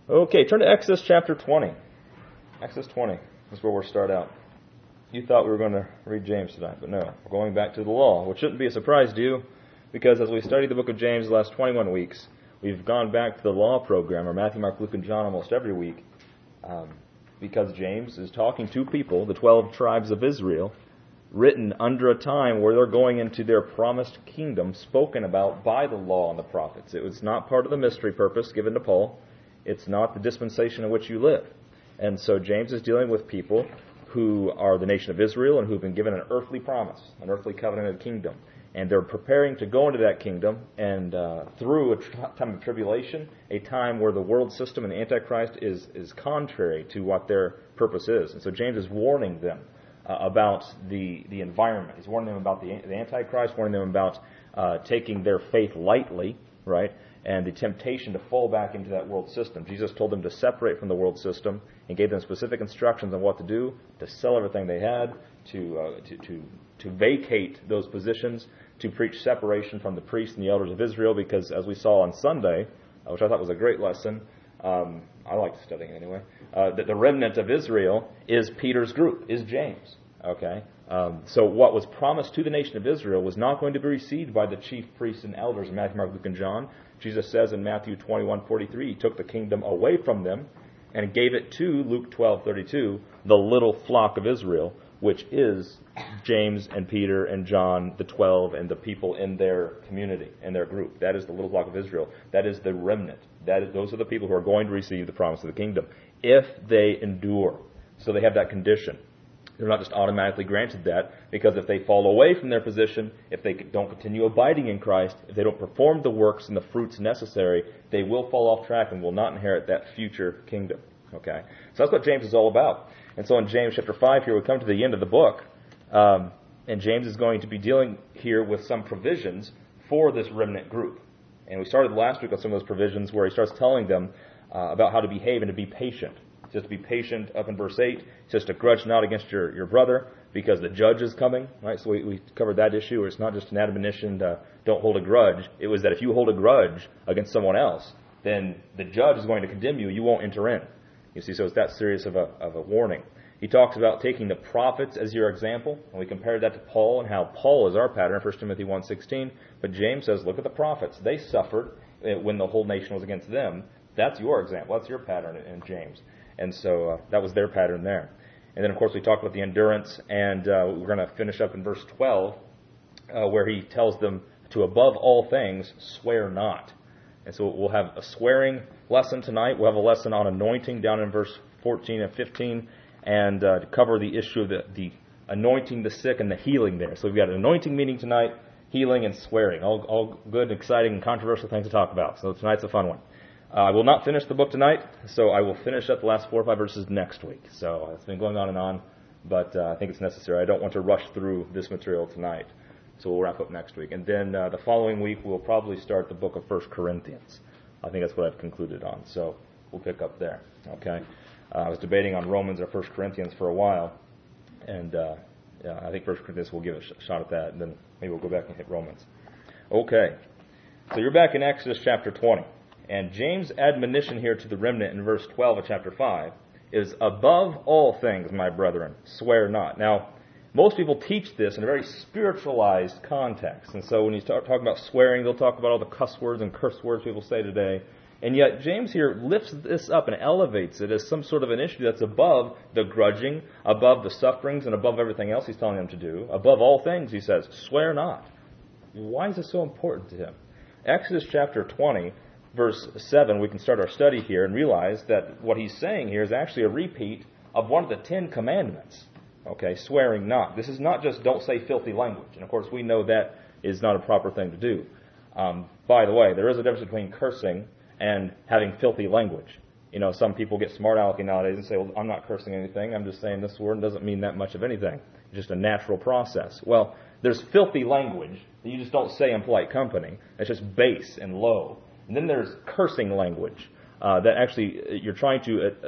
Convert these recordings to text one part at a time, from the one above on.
Okay, turn to Exodus chapter 20. Exodus 20 is where we'll start out. You thought we were going to read James tonight, but no. We're going back to the law, which shouldn't be a surprise to you, because as we studied the book of James the last 21 weeks, we've gone back to the law program, or Matthew, Mark, Luke, and John almost every week, because James is talking to people, the 12 tribes of Israel, written under a time where they're going into their promised kingdom, spoken about by the law and the prophets. It was not part of the mystery purpose given to Paul. It's not the dispensation in which you live. And so James is dealing with people who are the nation of Israel and who've been given an earthly promise, an earthly covenanted kingdom. And they're preparing to go into that kingdom, and through a time of tribulation, a time where the world system and the Antichrist is contrary to what their purpose is. And so James is warning them about the environment. He's warning them about the Antichrist, warning them about taking their faith lightly, right? And the temptation to fall back into that world system. Jesus told them to separate from the world system and gave them specific instructions on what to do, to sell everything they had, to vacate those positions, to preach separation from the priests and the elders of Israel, because as we saw on Sunday, which I thought was a great lesson, I liked studying anyway, that the remnant of Israel is Peter's group, is James. Okay? So what was promised to the nation of Israel was not going to be received by the chief priests and elders in Matthew, Mark, Luke, and John. Jesus says in Matthew 21:43, he took the kingdom away from them and gave it to, Luke 12:32, the little flock of Israel, which is James and Peter and John, the 12, and the people in their community, in their group. That is the little flock of Israel. That is the remnant. Those are the people who are going to receive the promise of the kingdom, if they endure. So they have that condition. They're not just automatically granted that, because if they fall away from their position, if they don't continue abiding in Christ, if they don't perform the works and the fruits necessary, they will fall off track and will not inherit that future kingdom. Okay? So that's what James is all about. And so in James chapter 5 here, we come to the end of the book, and James is going to be dealing here with some provisions for this remnant group. And we started last week with some of those provisions where he starts telling them about how to behave and to be patient. He says to be patient up in verse 8. He says to grudge not against your brother because the judge is coming. Right? So we covered that issue where it's not just an admonition to don't hold a grudge. It was that if you hold a grudge against someone else, then the judge is going to condemn you. You won't enter in. You see, so it's that serious of a warning. He talks about taking the prophets as your example, and we compared that to Paul and how Paul is our pattern, 1 Timothy 1:16. But James says, look at the prophets. They suffered when the whole nation was against them. That's your example. That's your pattern in James. And so that was their pattern there. And then, of course, we talked about the endurance, and we're going to finish up in verse 12, where he tells them to, above all things, swear not. And so we'll have a swearing lesson tonight. We'll have a lesson on anointing down in verse 14 and 15, and to cover the issue of the anointing the sick and the healing there. So we've got an anointing meeting tonight, healing and swearing. All good, exciting, and controversial things to talk about. So tonight's a fun one. I will not finish the book tonight, so I will finish up the last 4 or 5 verses next week. So it's been going on and on, but I think it's necessary. I don't want to rush through this material tonight. So we'll wrap up next week. And then the following week, we'll probably start the book of 1 Corinthians. I think that's what I've concluded on. So we'll pick up there. Okay. I was debating on Romans or 1 Corinthians for a while, and I think 1 Corinthians will give a shot at that, and then maybe we'll go back and hit Romans. Okay. So you're back in Exodus chapter 20. And James' admonition here to the remnant in verse 12 of chapter 5 is, above all things, my brethren, swear not. Now, most people teach this in a very spiritualized context. And so when you start talking about swearing, they'll talk about all the cuss words and curse words people say today. And yet James here lifts this up and elevates it as some sort of an issue that's above the grudging, above the sufferings, and above everything else he's telling them to do. Above all things, he says, swear not. Why is this so important to him? Exodus chapter 20, verse 7, we can start our study here and realize that what he's saying here is actually a repeat of one of the 10 commandments. Okay, swearing not. This is not just don't say filthy language. And of course, we know that is not a proper thing to do. By the way, there is a difference between cursing and having filthy language. You know, some people get smart alecky nowadays and say, well, I'm not cursing anything. I'm just saying this word doesn't mean that much of anything. It's just a natural process. Well, there's filthy language that you just don't say in polite company. It's just base and low. And then there's cursing language that actually you're trying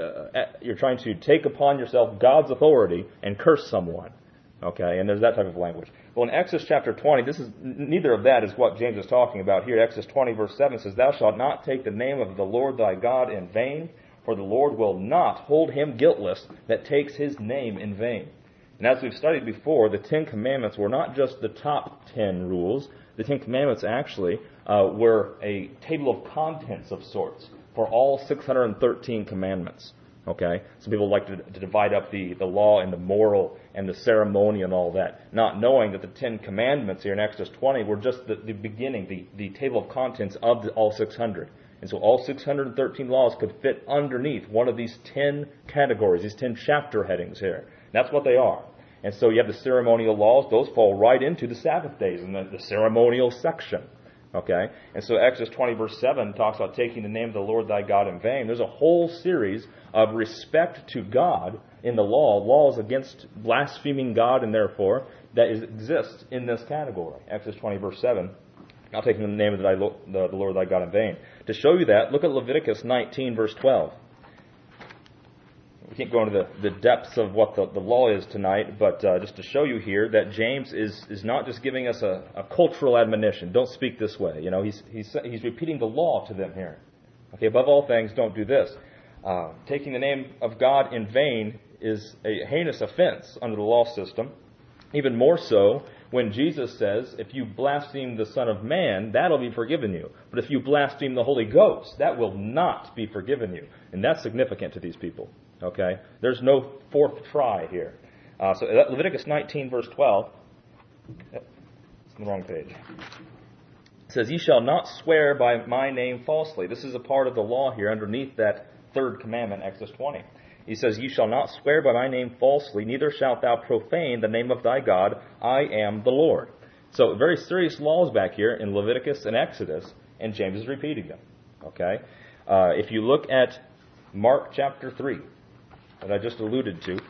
to take upon yourself God's authority and curse someone. Okay, and there's that type of language. Well, in Exodus chapter 20, neither of that is what James is talking about here. Exodus 20 verse 7 says, "Thou shalt not take the name of the Lord thy God in vain, for the Lord will not hold him guiltless that takes his name in vain. And as we've studied before, the Ten Commandments were not just the top 10 rules. The Ten Commandments actually were a table of contents of sorts for all 613 commandments. Okay? Some people like to divide up the law and the moral and the ceremony and all that, not knowing that the Ten Commandments here in Exodus 20 were just the beginning, the table of contents of all 600. And so all 613 laws could fit underneath one of these 10 categories, these 10 chapter headings here. That's what they are. And so you have the ceremonial laws. Those fall right into the Sabbath days in the ceremonial section. Okay? And so Exodus 20 verse 7 talks about taking the name of the Lord thy God in vain. There's a whole series of respect to God in the laws against blaspheming God, and therefore that exists in this category. Exodus 20 verse 7. Not taking the name of the Lord thy God in vain. To show you that, look at Leviticus 19 verse 12. We can't go into the depths of what the law is tonight, but just to show you here that James is not just giving us a cultural admonition. Don't speak this way. You know, he's repeating the law to them here. Okay, above all things, don't do this. Taking the name of God in vain is a heinous offense under the law system. Even more so when Jesus says, if you blaspheme the Son of Man, that'll be forgiven you. But if you blaspheme the Holy Ghost, that will not be forgiven you. And that's significant to these people. Okay? There's no fourth try here. So Leviticus 19 verse 12. It's on the wrong page. It says, ye shall not swear by my name falsely. This is a part of the law here underneath that third commandment, Exodus 20. He says, ye shall not swear by my name falsely, neither shalt thou profane the name of thy God. I am the Lord. So very serious laws back here in Leviticus and Exodus, and James is repeating them. Okay? If you look at Mark chapter 3, that I just alluded to,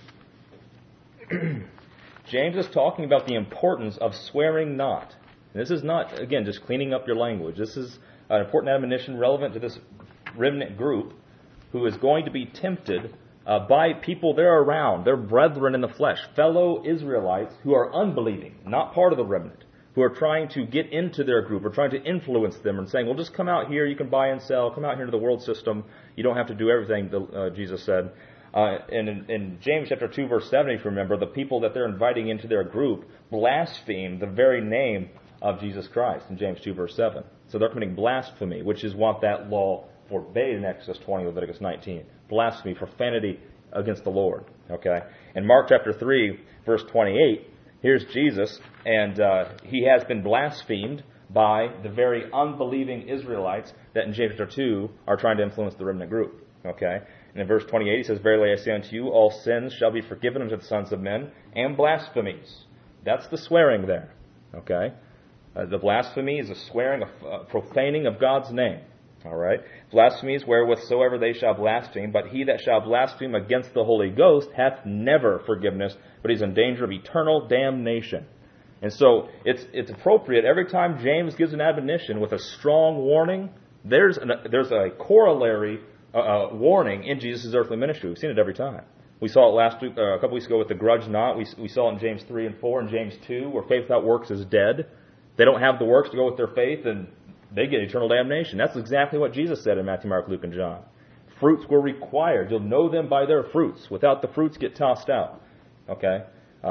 James is talking about the importance of swearing not. And this is not, again, just cleaning up your language. This is an important admonition relevant to this remnant group who is going to be tempted by people they're around, their brethren in the flesh, fellow Israelites who are unbelieving, not part of the remnant, who are trying to get into their group or trying to influence them and saying, well, just come out here, you can buy and sell, come out here to the world system, you don't have to do everything, Jesus said. And in James chapter 2, verse 7, if you remember, the people that they're inviting into their group blaspheme the very name of Jesus Christ in James 2, verse 7. So they're committing blasphemy, which is what that law forbade in Exodus 20, Leviticus 19. Blasphemy, profanity against the Lord. Okay? In Mark chapter 3, verse 28, here's Jesus, and he has been blasphemed by the very unbelieving Israelites that in James chapter 2 are trying to influence the remnant group. Okay? And in verse 28, he says, verily I say unto you, all sins shall be forgiven unto the sons of men, and blasphemies. That's the swearing there. Okay? The blasphemy is a swearing, a profaning of God's name. All right? Blasphemies wherewithsoever they shall blaspheme, but he that shall blaspheme against the Holy Ghost hath never forgiveness, but he's in danger of eternal damnation. And so it's appropriate every time James gives an admonition with a strong warning, there's a corollary warning in Jesus' earthly ministry. We've seen it every time. We saw it last week, a couple weeks ago with the grudge not. We saw it in James 3 and 4 and James 2, where faith without works is dead. They don't have the works to go with their faith, and they get eternal damnation. That's exactly what Jesus said in Matthew, Mark, Luke, and John. Fruits were required. You'll know them by their fruits. Without the fruits, get tossed out. Okay?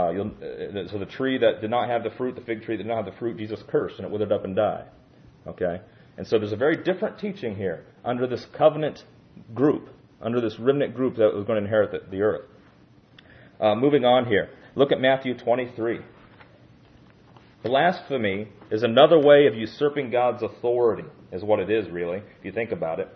So the tree that did not have the fruit, the fig tree that did not have the fruit, Jesus cursed, and it withered up and died. Okay? And so there's a very different teaching here under this covenant group, under this remnant group that was going to inherit the earth. Moving on here. Look at Matthew 23. Blasphemy is another way of usurping God's authority, is what it is, really, if you think about it.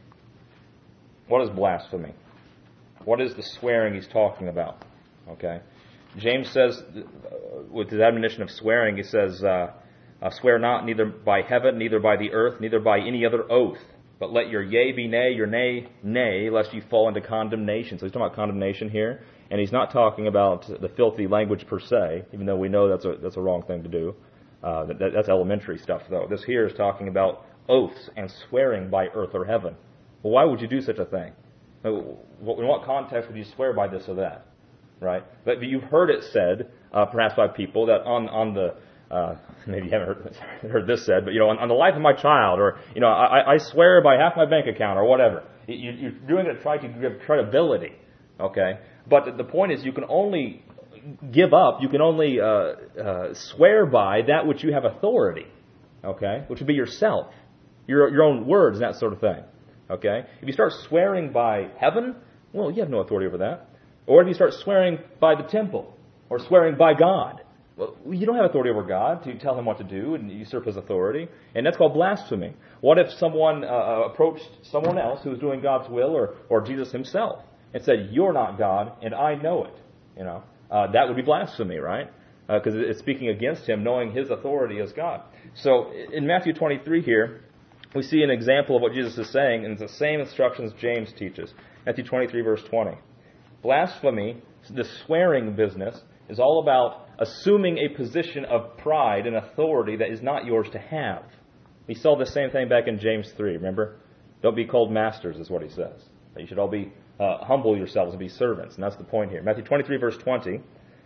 What is blasphemy? What is the swearing he's talking about? Okay? James says, with his admonition of swearing, he says, swear not neither by heaven, neither by the earth, neither by any other oath, but let your yea be nay, your nay, nay, lest you fall into condemnation. So he's talking about condemnation here. And he's not talking about the filthy language per se, even though we know that's a wrong thing to do. That's elementary stuff, though. This here is talking about oaths and swearing by earth or heaven. Well, why would you do such a thing? In what context would you swear by this or that? Right? But you've heard it said, perhaps by people, that on maybe you haven't heard this said, but, on the life of my child, or, I swear by half my bank account, or whatever. You're doing it to try to give credibility, okay? But the point is, you can only give up, you can only swear by that which you have authority, okay? Which would be yourself, your own words and that sort of thing, okay? If you start swearing by heaven, well, you have no authority over that. Or if you start swearing by the temple, or swearing by God, well, you don't have authority over God to tell him what to do and usurp his authority, and that's called blasphemy. What if someone approached someone else who was doing God's will, or Jesus himself, and said, "You're not God, and I know it"? That would be blasphemy, right? Because it's speaking against him, knowing his authority as God. So in Matthew 23 here, we see an example of what Jesus is saying, and it's the same instructions James teaches. Matthew 23, verse 20. Blasphemy, the swearing business, is all about assuming a position of pride and authority that is not yours to have. We saw the same thing back in James 3, remember? Don't be called masters, is what he says. You should all be humble yourselves and be servants, and that's the point here. Matthew 23, verse 20,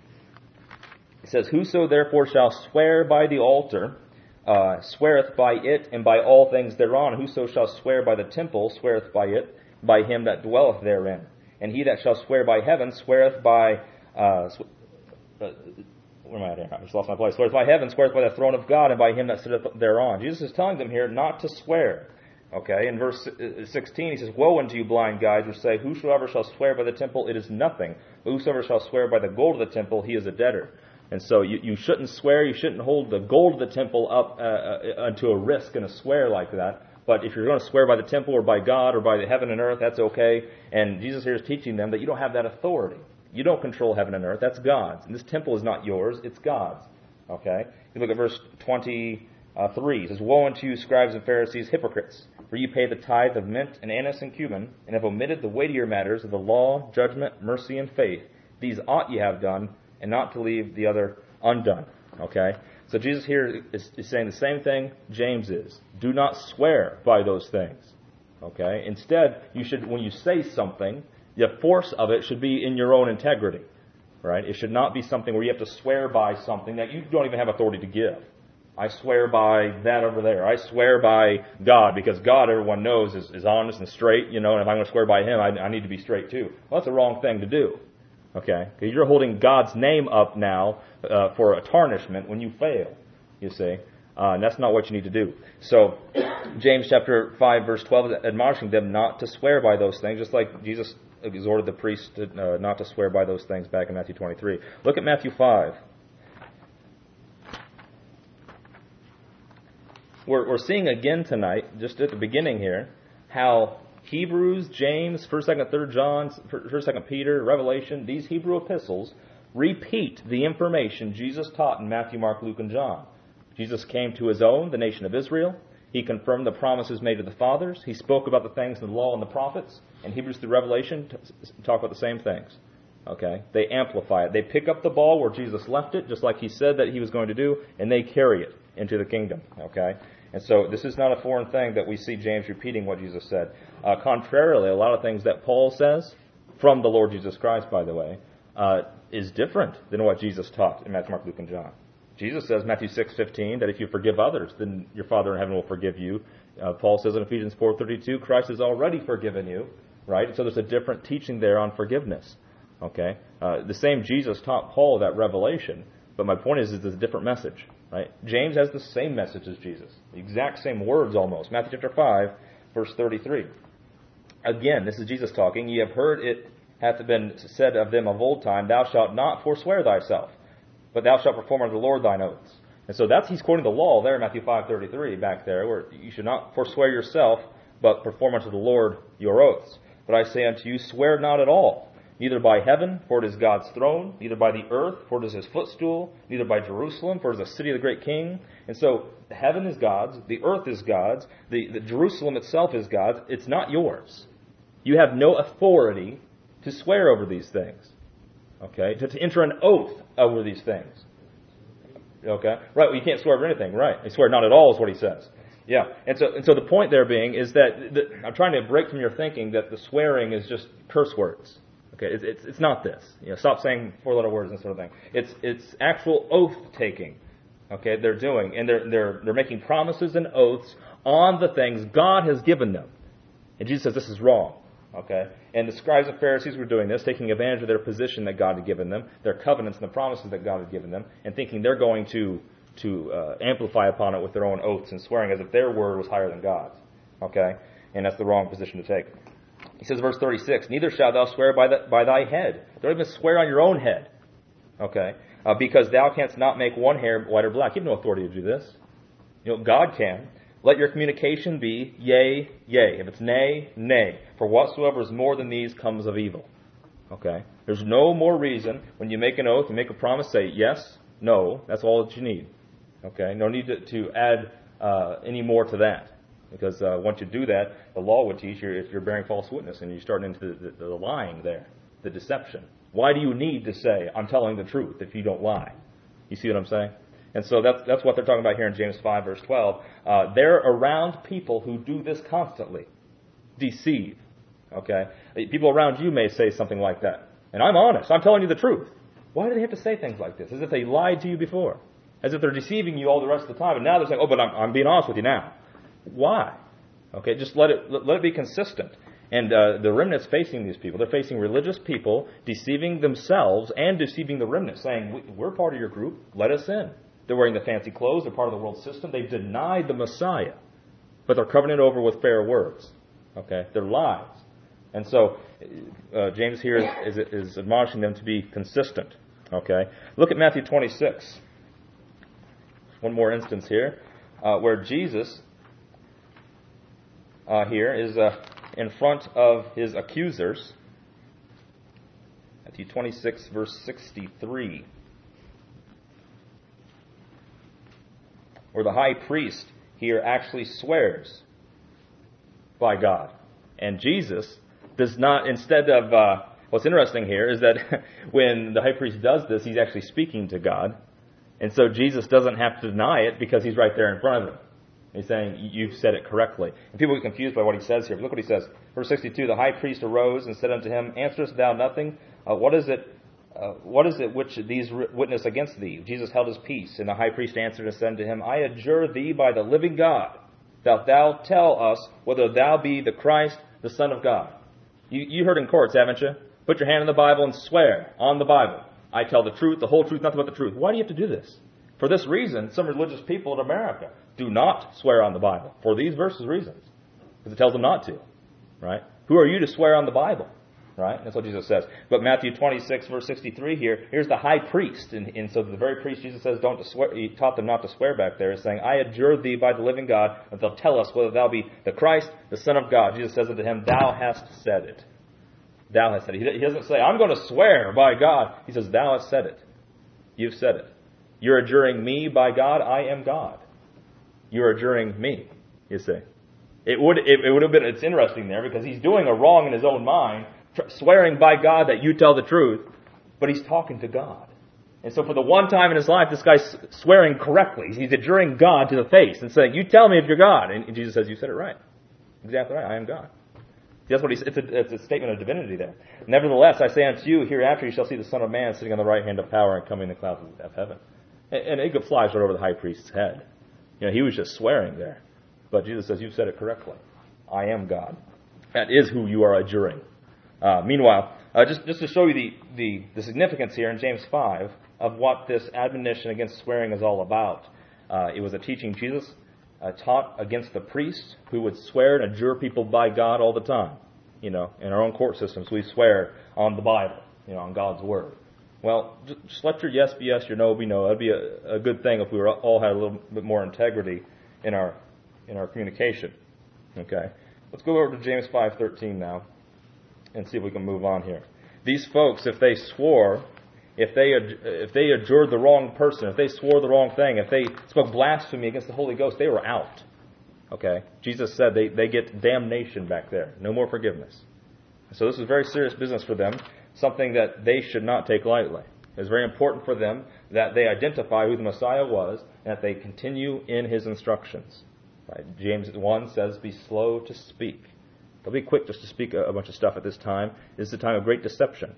it says, "Whoso therefore shall swear by the altar, sweareth by it and by all things thereon. Whoso shall swear by the temple, sweareth by it, by him that dwelleth therein. And he that shall swear by heaven, sweareth by..." where am I at here? I just lost my place. "Sweareth by heaven, sweareth by the throne of God, and by him that sitteth thereon." Jesus is telling them here not to swear. Okay, in verse 16, he says, "Woe unto you, blind guides, which say, Whosoever shall swear by the temple, it is nothing. But whosoever shall swear by the gold of the temple, he is a debtor." And so you shouldn't swear, you shouldn't hold the gold of the temple up unto a risk and a swear like that. But if you're going to swear by the temple or by God or by the heaven and earth, that's okay. And Jesus here is teaching them that you don't have that authority. You don't control heaven and earth. That's God's. And this temple is not yours. It's God's. Okay? You look at verse 23. It says, "Woe unto you, scribes and Pharisees, hypocrites! For you pay the tithe of mint and anise and cumin, and have omitted the weightier matters of the law, judgment, mercy, and faith. These ought ye have done, and not to leave the other undone." Okay? So Jesus here is saying the same thing James is. Do not swear by those things. Okay? Instead, you should, when you say something, the force of it should be in your own integrity. Right? It should not be something where you have to swear by something that you don't even have authority to give. I swear by that over there. I swear by God, because God, everyone knows, is honest and straight, and if I'm going to swear by him, I need to be straight too. Well, that's the wrong thing to do. Okay? Because you're holding God's name up now for a tarnishment when you fail, you see. And that's not what you need to do. So, James chapter 5, verse 12 is admonishing them not to swear by those things, just like Jesus exhorted the priests not to swear by those things back in Matthew 23. Look at Matthew 5. We're seeing again tonight, just at the beginning here, how Hebrews, James, 1st, 2nd, 3rd John, 1st, 2nd Peter, Revelation, these Hebrew epistles repeat the information Jesus taught in Matthew, Mark, Luke, and John. Jesus came to his own, the nation of Israel. He confirmed the promises made to the fathers. He spoke about the things in the law and the prophets. And Hebrews through Revelation talk about the same things. Okay? They amplify it. They pick up the ball where Jesus left it, just like he said that he was going to do, and they carry it into the kingdom. Okay? And so this is not a foreign thing that we see James repeating what Jesus said. Contrarily, a lot of things that Paul says, from the Lord Jesus Christ, by the way, is different than what Jesus taught in Matthew, Mark, Luke, and John. Jesus says, Matthew 6:15, that if you forgive others, then your Father in heaven will forgive you. Paul says in Ephesians 4:32, Christ has already forgiven you, right? So there's a different teaching there on forgiveness. Okay? The same Jesus taught Paul that revelation, but my point is it's a different message, right? James has the same message as Jesus, the exact same words almost. Matthew chapter 5, verse 33. Again, this is Jesus talking. Ye have heard it hath been said of them of old time, Thou shalt not forswear thyself, but thou shalt perform unto the Lord thine oaths. And so he's quoting the law there in Matthew 5:33 back there, where you should not forswear yourself, but perform unto the Lord your oaths. But I say unto you, swear not at all, neither by heaven, for it is God's throne, neither by the earth, for it is his footstool, neither by Jerusalem, for it is the city of the great king. And so heaven is God's, the earth is God's, the Jerusalem itself is God's. It's not yours. You have no authority to swear over these things. Okay? To enter an oath over these things. Okay? Right, well, you can't swear over anything, right? You swear not at all is what he says. Yeah. And so the point there being is that I'm trying to break from your thinking that the swearing is just curse words. Okay? It's not this. Stop saying four-letter words and sort of thing. It's actual oath taking. Okay, they're doing, and they're making promises and oaths on the things God has given them. And Jesus says this is wrong. Okay, and the scribes and Pharisees were doing this, taking advantage of their position that God had given them, their covenants and the promises that God had given them, and thinking they're going to amplify upon it with their own oaths and swearing as if their word was higher than God's. Okay, and that's the wrong position to take. He says, verse 36, neither shalt thou swear by thy head. Don't even swear on your own head. Okay, because thou canst not make one hair white or black. You have no authority to do this. God can. Let your communication be yea, yea. If it's nay, nay. For whatsoever is more than these comes of evil. Okay? There's no more reason when you make an oath, you make a promise, say yes, no. That's all that you need. Okay? No need to add any more to that. Because once you do that, the law would teach you if you're bearing false witness and you start into the lying there, the deception. Why do you need to say, I'm telling the truth if you don't lie? You see what I'm saying? And so that's what they're talking about here in James 5, verse 12. They're around people who do this constantly. Deceive. Okay? People around you may say something like that. And I'm honest. I'm telling you the truth. Why do they have to say things like this? As if they lied to you before. As if they're deceiving you all the rest of the time. And now they're saying, oh, but I'm being honest with you now. Why? Okay, just let it be consistent. And the remnant's facing these people. They're facing religious people deceiving themselves and deceiving the remnant, saying, we're part of your group. Let us in. They're wearing the fancy clothes. They're part of the world system. They've denied the Messiah. But they're covering it over with fair words. Okay? They're lies. And so James here is admonishing them to be consistent. Okay? Look at Matthew 26. One more instance here where Jesus here is in front of his accusers. Matthew 26, verse 63. Where the high priest here actually swears by God. And Jesus does not, instead of, what's interesting here is that when the high priest does this, he's actually speaking to God. And so Jesus doesn't have to deny it because he's right there in front of him. He's saying, you've said it correctly. And people get confused by what he says here. But look what he says. Verse 62, the high priest arose and said unto him, answerest thou nothing? What is it which these witness against thee? Jesus held his peace, and the high priest answered and said unto him, I adjure thee by the living God, that thou tell us whether thou be the Christ, the Son of God. You heard in courts, haven't you? Put your hand on the Bible and swear on the Bible. I tell the truth, the whole truth, nothing but the truth. Why do you have to do this? For this reason, some religious people in America do not swear on the Bible. For these verses reasons. Because it tells them not to. Right? Who are you to swear on the Bible? Right? That's what Jesus says. But Matthew 26, verse 63 here, here's the high priest. And so the very priest Jesus says don't to swear, he taught them not to swear back there, is saying, I adjure thee by the living God, that they'll tell us whether thou be the Christ, the Son of God. Jesus says unto him, thou hast said it. Thou hast said it. He doesn't say, I'm going to swear by God. He says, thou hast said it. You've said it. You're adjuring me by God. I am God. You're adjuring me, you see. It would have been, it's interesting there because he's doing a wrong in his own mind, swearing by God that you tell the truth, but he's talking to God. And so for the one time in his life, this guy's swearing correctly. He's adjuring God to the face and saying, you tell me if you're God. And Jesus says, you said it right. Exactly right. I am God. That's what it's a statement of divinity there. Nevertheless, I say unto you, hereafter you shall see the Son of Man sitting on the right hand of power and coming in the clouds of heaven. And it flies right over the high priest's head. He was just swearing there. But Jesus says, you've said it correctly. I am God. That is who you are adjuring. Meanwhile, just to show you the significance here in James 5 of what this admonition against swearing is all about. It was a teaching Jesus taught against the priests who would swear and adjure people by God all the time. In our own court systems, we swear on the Bible, on God's Word. Well, just let your yes be yes, your no be no. That'd be a good thing if we all had a little bit more integrity in our communication. Okay, let's go over to James 5:13 now, and see if we can move on here. These folks, if they swore, if they adjured the wrong person, if they swore the wrong thing, if they spoke blasphemy against the Holy Ghost, they were out. Okay, Jesus said they get damnation back there, no more forgiveness. So this is very serious business for them. Something that they should not take lightly. It's very important for them that they identify who the Messiah was and that they continue in his instructions. Right? James 1 says, be slow to speak. Don't be quick just to speak a bunch of stuff at this time. This is a time of great deception.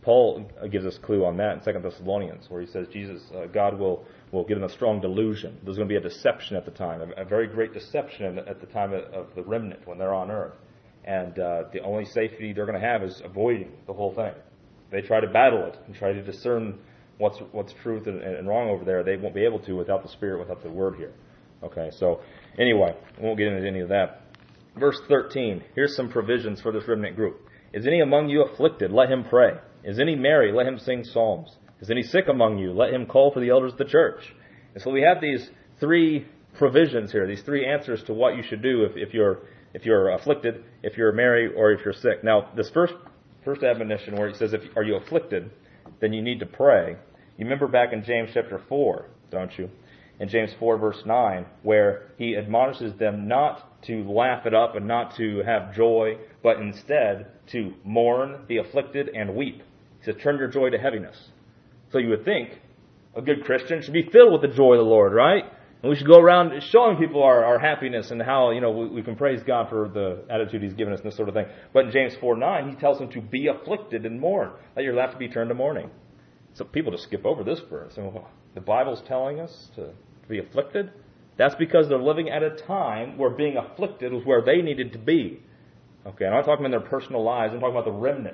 Paul gives us a clue on that in 2 Thessalonians, where he says God will give them a strong delusion. There's going to be a deception at the time, a very great deception at the time of the remnant when they're on earth. And the only safety they're going to have is avoiding the whole thing. They try to battle it and try to discern what's truth and wrong over there. They won't be able to without the Spirit, without the Word here. Okay, so anyway, we won't get into any of that. Verse 13, here's some provisions for this remnant group. Is any among you afflicted? Let him pray. Is any merry? Let him sing psalms. Is any sick among you? Let him call for the elders of the church. And so we have these three provisions here, these three answers to what you should do if you're afflicted, if you're merry, or if you're sick. Now, this first admonition where he says, are you afflicted, then you need to pray. You remember back in James chapter 4, don't you? In James 4 verse 9, where he admonishes them not to laugh it up and not to have joy, but instead to mourn, be afflicted, and weep. He says, turn your joy to heaviness. So you would think a good Christian should be filled with the joy of the Lord, right? And we should go around showing people our happiness and how, we can praise God for the attitude He's given us and this sort of thing. But in James 4:9, he tells them to be afflicted and mourn. Let your laughter be turned to mourning. So people just skip over this verse. And the Bible's telling us to be afflicted? That's because they're living at a time where being afflicted was where they needed to be. Okay, I'm not talking about their personal lives. I'm talking about the remnant.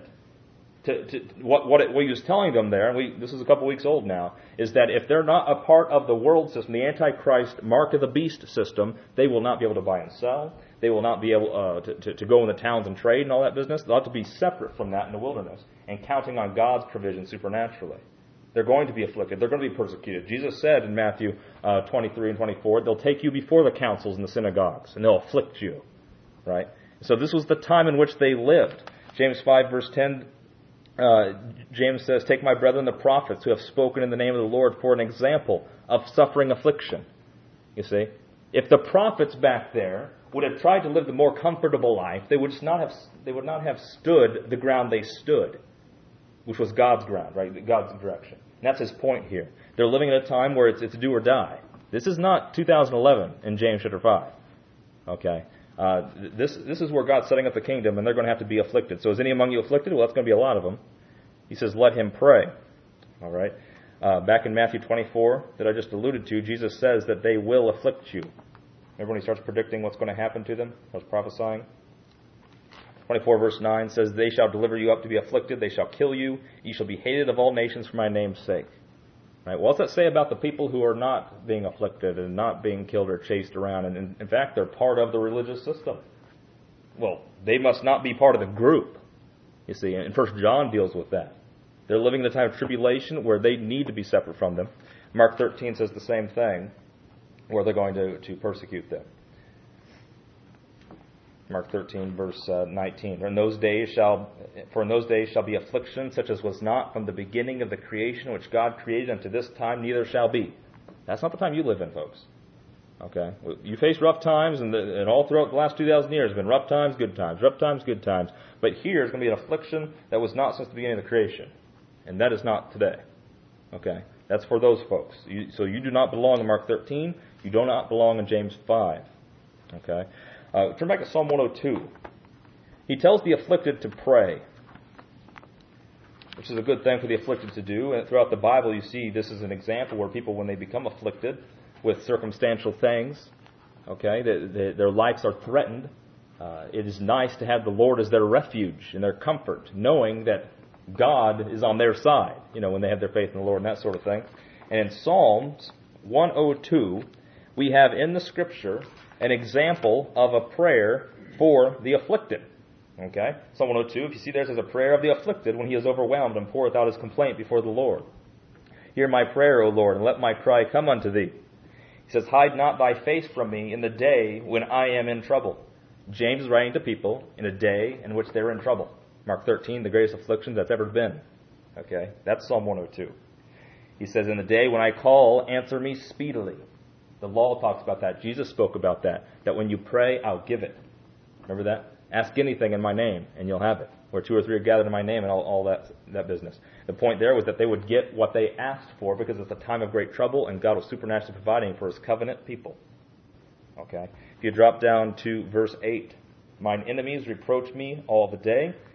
What he was telling them there, and this is a couple weeks old now, is that if they're not a part of the world system, the Antichrist mark of the beast system, they will not be able to buy and sell. They will not be able to go in the towns and trade and all that business. They'll have to be separate from that in the wilderness and counting on God's provision supernaturally. They're going to be afflicted. They're going to be persecuted. Jesus said in Matthew 23 and 24, they'll take you before the councils and the synagogues, and they'll afflict you. Right? So this was the time in which they lived. James 5 verse 10, James says, take my brethren the prophets who have spoken in the name of the Lord for an example of suffering affliction. You see? If the prophets back there would have tried to live the more comfortable life, they would not have stood the ground they stood, which was God's ground, right? God's direction. And that's his point here. They're living at a time where it's do or die. This is not 2011 in James chapter 5. Okay? This is where God's setting up the kingdom, and they're going to have to be afflicted. So is any among you afflicted? Well, that's going to be a lot of them. He says, let him pray. All right? Back in Matthew 24 that I just alluded to, Jesus says that they will afflict you. Remember when he starts predicting what's going to happen to them? He was prophesying. 24 verse 9 says, they shall deliver you up to be afflicted. They shall kill you. You shall be hated of all nations for my name's sake. Right? Well, what's that say about the people who are not being afflicted and not being killed or chased around? And in fact, they're part of the religious system. Well, they must not be part of the group. You see, and 1 John deals with that. They're living in a time of tribulation where they need to be separate from them. Mark 13 says the same thing, where they're going to persecute them. Mark 13, verse 19. For in those days shall be affliction such as was not from the beginning of the creation which God created unto this time, neither shall be. That's not the time you live in, folks. Okay? You face rough times, and all throughout the last 2,000 years have been rough times, good times, rough times, good times. But here is going to be an affliction that was not since the beginning of the creation. And that is not today. Okay? That's for those folks. So you do not belong in Mark 13. You do not belong in James 5. Okay? Turn back to Psalm 102. He tells the afflicted to pray, which is a good thing for the afflicted to do. And throughout the Bible, you see this is an example where people, when they become afflicted with circumstantial things, okay, their lives are threatened. It is nice to have the Lord as their refuge and their comfort, knowing that God is on their side, when they have their faith in the Lord and that sort of thing. And in Psalms 102, we have in the Scripture an example of a prayer for the afflicted. Okay? Psalm 102, if you see there, it says a prayer of the afflicted when he is overwhelmed and poureth out his complaint before the Lord. Hear my prayer, O Lord, and let my cry come unto thee. He says, hide not thy face from me in the day when I am in trouble. James is writing to people in a day in which they're in trouble. Mark 13, the greatest affliction that's ever been. Okay? That's Psalm 102. He says, in the day when I call, answer me speedily. The law talks about that. Jesus spoke about that when you pray, I'll give it. Remember that? Ask anything in my name, and you'll have it. Where 2 or 3 are gathered in my name, and all that business. The point there was that they would get what they asked for because it's a time of great trouble, and God was supernaturally providing for his covenant people. Okay? If you drop down to verse 8, mine enemies reproach me all the day.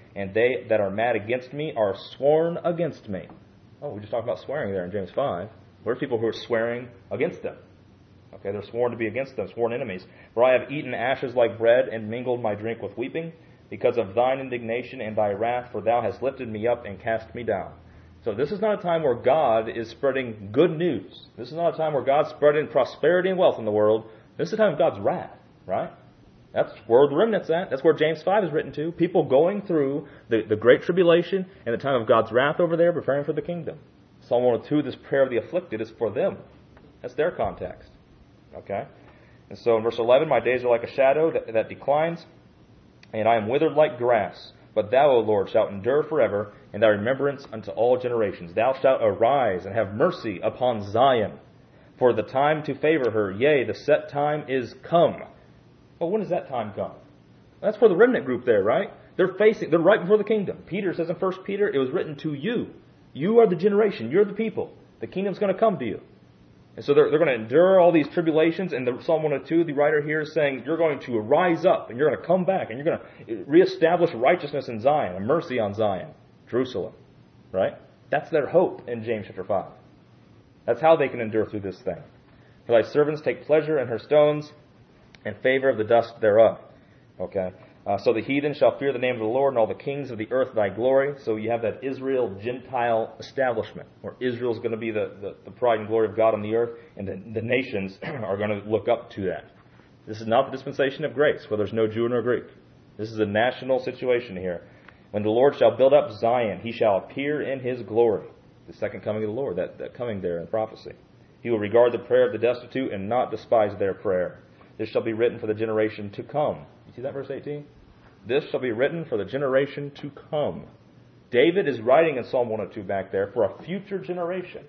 and they that are mad against me are sworn against me. Oh, we just talked about swearing there in James 5. Where's people who are swearing against them? Okay, they're sworn to be against them, sworn enemies. For I have eaten ashes like bread, and mingled my drink with weeping, because of thine indignation and thy wrath, for thou hast lifted me up and cast me down. So this is not a time where God is spreading good news. This is not a time where God's spreading prosperity and wealth in the world. This is a time of God's wrath, right? That's where the remnant's at. That's where James 5 is written to. People going through the great tribulation and the time of God's wrath over there, preparing for the kingdom. Psalm 102, this prayer of the afflicted, is for them. That's their context. Okay? And so in verse 11, my days are like a shadow that declines, and I am withered like grass. But thou, O Lord, shalt endure forever, and thy remembrance unto all generations. Thou shalt arise and have mercy upon Zion. For the time to favor her, yea, the set time is come. Well, when does that time come? That's for the remnant group there, right? They're right before the kingdom. Peter says in 1 Peter, it was written to you. You are the generation. You're the people. The kingdom's going to come to you. And so they're going to endure all these tribulations. And the Psalm 102, the writer here is saying, you're going to rise up and you're going to come back and you're going to reestablish righteousness in Zion and mercy on Zion, Jerusalem. Right? That's their hope in James chapter 5. That's how they can endure through this thing. For thy servants take pleasure in her stones, and favor of the dust thereof. Okay? So the heathen shall fear the name of the Lord, and all the kings of the earth thy glory. So you have that Israel-Gentile establishment, where Israel is going to be the pride and glory of God on the earth, and the nations are going to look up to that. This is not the dispensation of grace, where there's no Jew nor Greek. This is a national situation here. When the Lord shall build up Zion, he shall appear in his glory. The second coming of the Lord, that coming there in prophecy. He will regard the prayer of the destitute and not despise their prayer. This shall be written for the generation to come. You see that verse 18? This shall be written for the generation to come. David is writing in Psalm 102 back there for a future generation.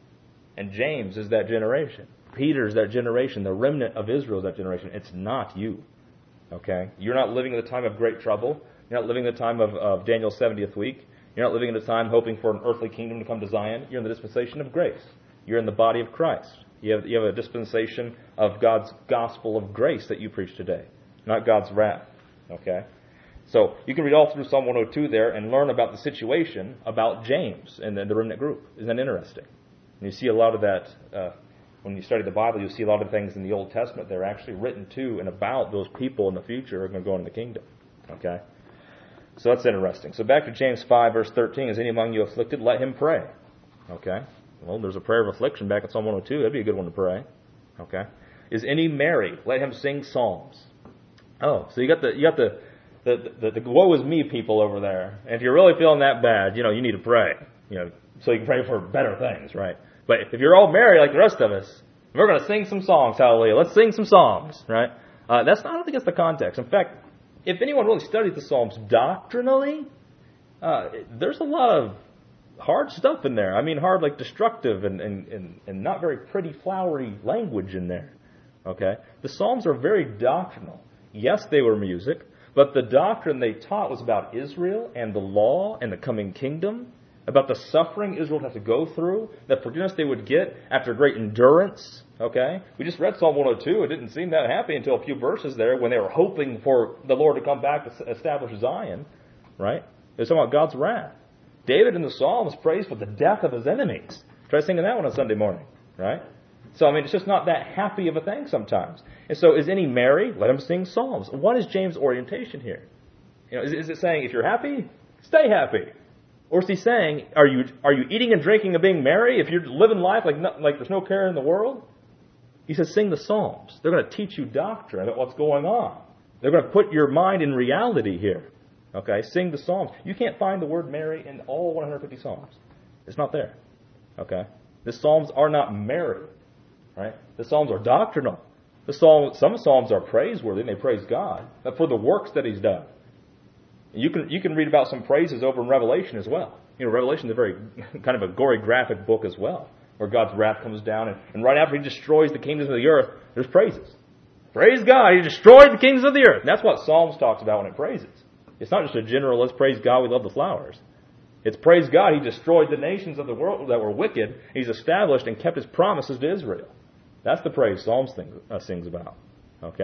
And James is that generation. Peter is that generation. The remnant of Israel is that generation. It's not you. Okay? You're not living in the time of great trouble. You're not living in the time of Daniel's 70th week. You're not living in the time hoping for an earthly kingdom to come to Zion. You're in the dispensation of grace. You're in the body of Christ. You have a dispensation of God's gospel of grace that you preach today, not God's wrath. Okay? So you can read all through Psalm 102 there and learn about the situation about James and the remnant group. Isn't that interesting? And you see a lot of that when you study the Bible. You'll see a lot of things in the Old Testament that are actually written to and about those people in the future who are going to go into the kingdom. Okay? So that's interesting. So back to James 5, verse 13. Is any among you afflicted? Let him pray. Okay? Well, there's a prayer of affliction back in Psalm 102. That'd be a good one to pray. Okay? Is any merry? Let him sing psalms. Oh, so you got the woe is me people over there. And if you're really feeling that bad, you need to pray. So you can pray for better things, right? But if you're all merry like the rest of us, we're going to sing some songs. Hallelujah! Let's sing some songs, right? I don't think that's the context. In fact, if anyone really studies the Psalms doctrinally, there's a lot of hard stuff in there. I mean, hard like destructive and not very pretty, flowery language in there. Okay? The Psalms are very doctrinal. Yes, they were music, but the doctrine they taught was about Israel and the law and the coming kingdom, about the suffering Israel would have to go through, the forgiveness they would get after great endurance. Okay? We just read Psalm 102. It didn't seem that happy until a few verses there when they were hoping for the Lord to come back to establish Zion. Right? It was talking about God's wrath. David in the Psalms prays for the death of his enemies. Try singing that one on Sunday morning. Right? So, it's just not that happy of a thing sometimes. And so, is any merry? Let him sing psalms. What is James' orientation here? Is it saying, if you're happy, stay happy? Or is he saying, are you eating and drinking and being merry if you're living life like there's no care in the world? He says, sing the psalms. They're going to teach you doctrine about what's going on. They're going to put your mind in reality here. Okay, sing the psalms. You can't find the word merry in all 150 psalms. It's not there. Okay, the psalms are not merry. Right? The Psalms are doctrinal. Some Psalms are praiseworthy, and they praise God, but for the works that He's done. You can read about some praises over in Revelation as well. Revelation is a very kind of a gory, graphic book as well, where God's wrath comes down, and right after He destroys the kingdoms of the earth, there's praises. Praise God, He destroyed the kingdoms of the earth. And that's what Psalms talks about when it praises. It's not just a general, let's praise God, we love the flowers. It's praise God, He destroyed the nations of the world that were wicked. He's established and kept His promises to Israel. That's the praise Psalms sings about. Okay?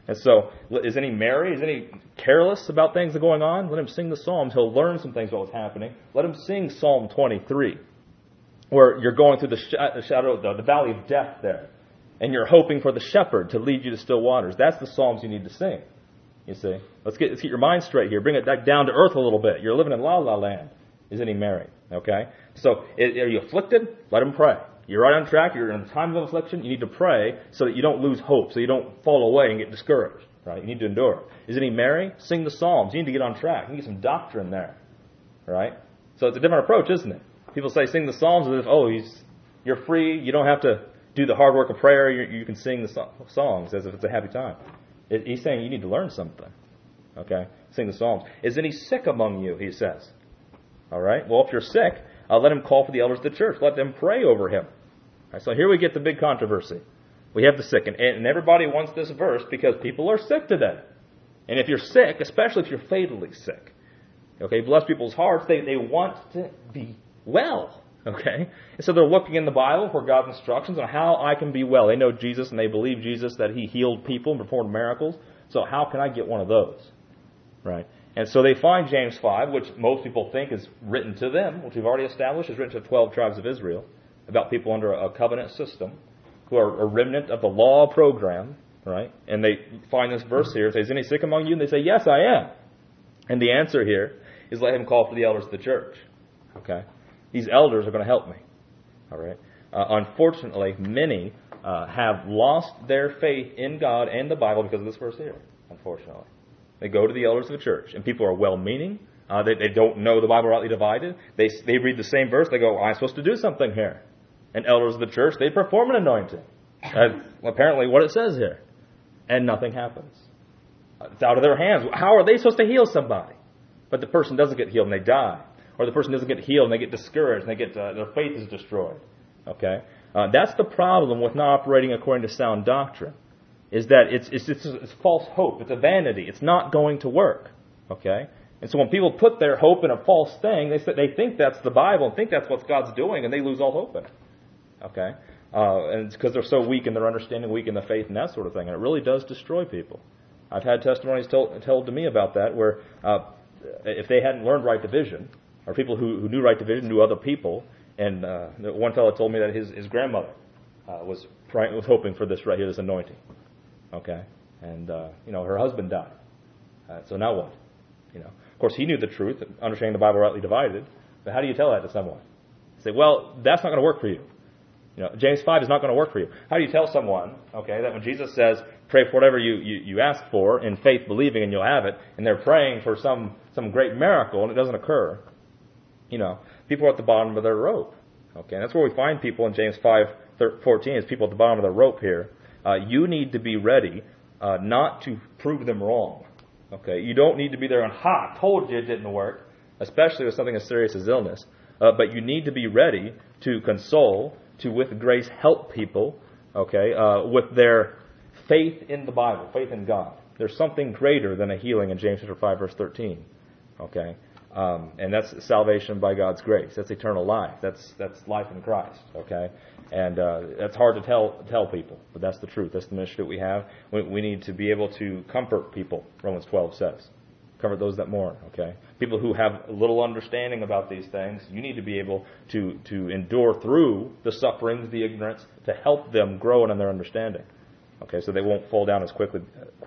And so, is any merry? Is any careless about things that are going on? Let him sing the Psalms. He'll learn some things about what's happening. Let him sing Psalm 23, where you're going through the shadow, the valley of death there, and you're hoping for the shepherd to lead you to still waters. That's the Psalms you need to sing. You see, let's get your mind straight here. Bring it back down to earth a little bit. You're living in la-la land. Is any merry? Okay? So, are you afflicted? Let him pray. You're right on track. You're in a time of affliction. You need to pray so that you don't lose hope, so you don't fall away and get discouraged. Right? You need to endure. Is any merry? Sing the Psalms. You need to get on track. You need some doctrine there. Right? So it's a different approach, isn't it? People say sing the Psalms as if, you're free. You don't have to do the hard work of prayer. You can sing the songs as if it's a happy time. He's saying you need to learn something. Okay? Sing the Psalms. Is any sick among you? He says. All right? Well, if you're sick, let him call for the elders of the church. Let them pray over him. All right, so here we get the big controversy. We have the sick. And everybody wants this verse because people are sick today. And if you're sick, especially if you're fatally sick, okay, bless people's hearts, they want to be well. Okay? And so they're looking in the Bible for God's instructions on how I can be well. They know Jesus and they believe Jesus, that he healed people and performed miracles. So how can I get one of those? Right? And so they find James 5, which most people think is written to them, which we've already established is written to the 12 tribes of Israel, about people under a covenant system who are a remnant of the law program, right? And they find this verse here. It says, is any sick among you? And they say, yes, I am. And the answer here is let him call for the elders of the church. Okay? These elders are going to help me. All right? Unfortunately, many have lost their faith in God and the Bible because of this verse here, unfortunately. They go to the elders of the church, and people are well-meaning. They don't know the Bible rightly divided. They read the same verse. They go, I'm supposed to do something here. And elders of the church, they perform an anointing. That's apparently what it says here. And nothing happens. It's out of their hands. How are they supposed to heal somebody? But the person doesn't get healed and they die. Or the person doesn't get healed and they get discouraged and their faith is destroyed. Okay? That's the problem with not operating according to sound doctrine. Is that it's false hope. It's a vanity. It's not going to work. Okay? And so when people put their hope in a false thing, they think that's the Bible and think that's what God's doing, and they lose all hope in it. Okay? And it's because they're so weak in their understanding, weak in the faith, and that sort of thing. And it really does destroy people. I've had testimonies told to me about that, where if they hadn't learned right division, or people who knew right division knew other people, and one fellow told me that his grandmother was hoping for this right here, this anointing. Okay? And, her husband died. So now what? Of course, he knew the truth, understanding the Bible rightly divided. But how do you tell that to someone? Say, well, that's not going to work for you. James 5 is not going to work for you. How do you tell someone, okay, that when Jesus says, pray for whatever you ask for in faith, believing, and you'll have it, and they're praying for some great miracle, and it doesn't occur, people are at the bottom of their rope. Okay, and that's where we find people in James 5:14 is people at the bottom of the rope here. You need to be ready not to prove them wrong. Okay, you don't need to be there and, I told you it didn't work, especially with something as serious as illness. But you need to be ready to console, to with grace help people, okay, with their faith in the Bible, faith in God. There's something greater than a healing in James chapter 5, verse 13. Okay, and that's salvation by God's grace. That's eternal life. That's life in Christ. Okay. And that's hard to tell people, but that's the truth. That's the ministry that we have. We need to be able to comfort people, Romans 12 says. Comfort those that mourn, okay? People who have little understanding about these things, you need to be able to endure through the sufferings, the ignorance, to help them grow in their understanding. Okay, so they won't fall down as quickly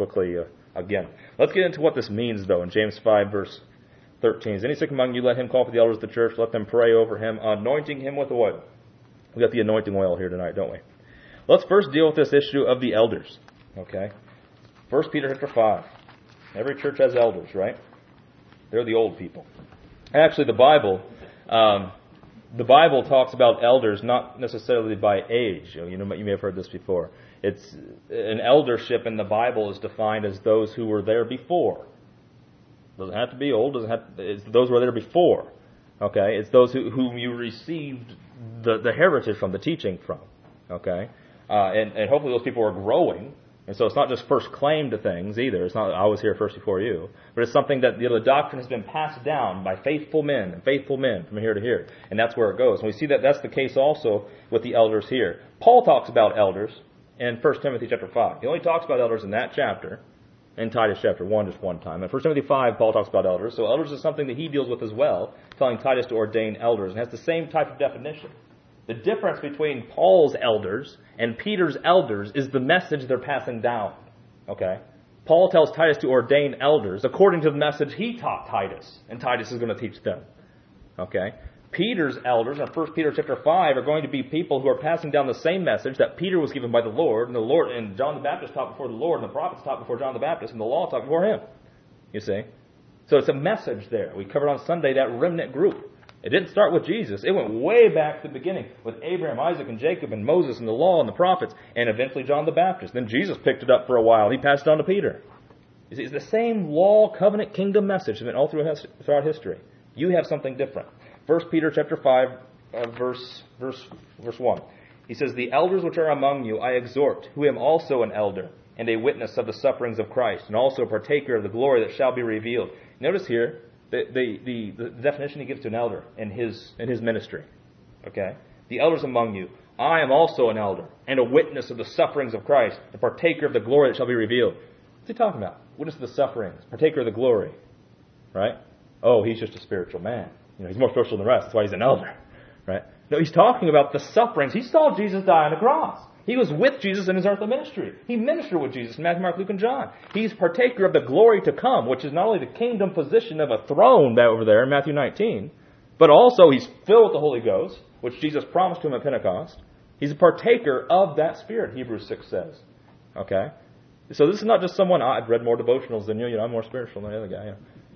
again. Let's get into what this means, though, in James 5, verse 13. Is any sick among you? Let him call for the elders of the church. Let them pray over him, anointing him with oil. We got the anointing oil here tonight, don't we? Let's first deal with this issue of the elders. Okay? 1 Peter chapter 5. Every church has elders, right? They're the old people. Actually, the Bible talks about elders not necessarily by age. You may have heard this before. It's an eldership in the Bible is defined as those who were there before. Doesn't have to be old. It's those who were there before. Okay, it's those whom you received the heritage from, the teaching from. Okay, and hopefully those people are growing. And so it's not just first claim to things either. It's not I was here first before you, but it's something that the doctrine has been passed down by faithful men from here to here, and that's where it goes. And we see that that's the case also with the elders here. Paul talks about elders in 1 Timothy chapter 5. He only talks about elders in that chapter, in Titus chapter 1 just one time. In 1 Timothy 5, Paul talks about elders. So elders is something that he deals with as well, telling Titus to ordain elders, and has the same type of definition. The difference between Paul's elders and Peter's elders is the message they're passing down. Okay? Paul tells Titus to ordain elders according to the message he taught Titus, and Titus is going to teach them. Okay? Peter's elders in 1 Peter chapter 5 are going to be people who are passing down the same message that Peter was given by the Lord, and John the Baptist taught before the Lord, and the prophets taught before John the Baptist, and the law taught before him. You see? So it's a message there. We covered on Sunday that remnant group. It didn't start with Jesus. It went way back to the beginning with Abraham, Isaac, and Jacob, and Moses, and the law, and the prophets, and eventually John the Baptist. Then Jesus picked it up for a while. He passed it on to Peter. You see, it's the same law, covenant, kingdom message that went all throughout history. You have something different. 1 Peter chapter 5, verse 1. He says, "The elders which are among you I exhort, who am also an elder, and a witness of the sufferings of Christ, and also a partaker of the glory that shall be revealed." Notice here the definition he gives to an elder in his ministry. Okay? The elders among you. I am also an elder, and a witness of the sufferings of Christ, a partaker of the glory that shall be revealed. What's he talking about? Witness of the sufferings, partaker of the glory. Right? Oh, he's just a spiritual man. He's more spiritual than the rest. That's why he's an elder. Right? No, he's talking about the sufferings. He saw Jesus die on the cross. He was with Jesus in his earthly ministry. He ministered with Jesus in Matthew, Mark, Luke, and John. He's partaker of the glory to come, which is not only the kingdom position of a throne over there in Matthew 19, but also he's filled with the Holy Ghost, which Jesus promised to him at Pentecost. He's a partaker of that Spirit, Hebrews 6 says. Okay? So this is not just someone, I've read more devotionals than you, I'm more spiritual than the other guy.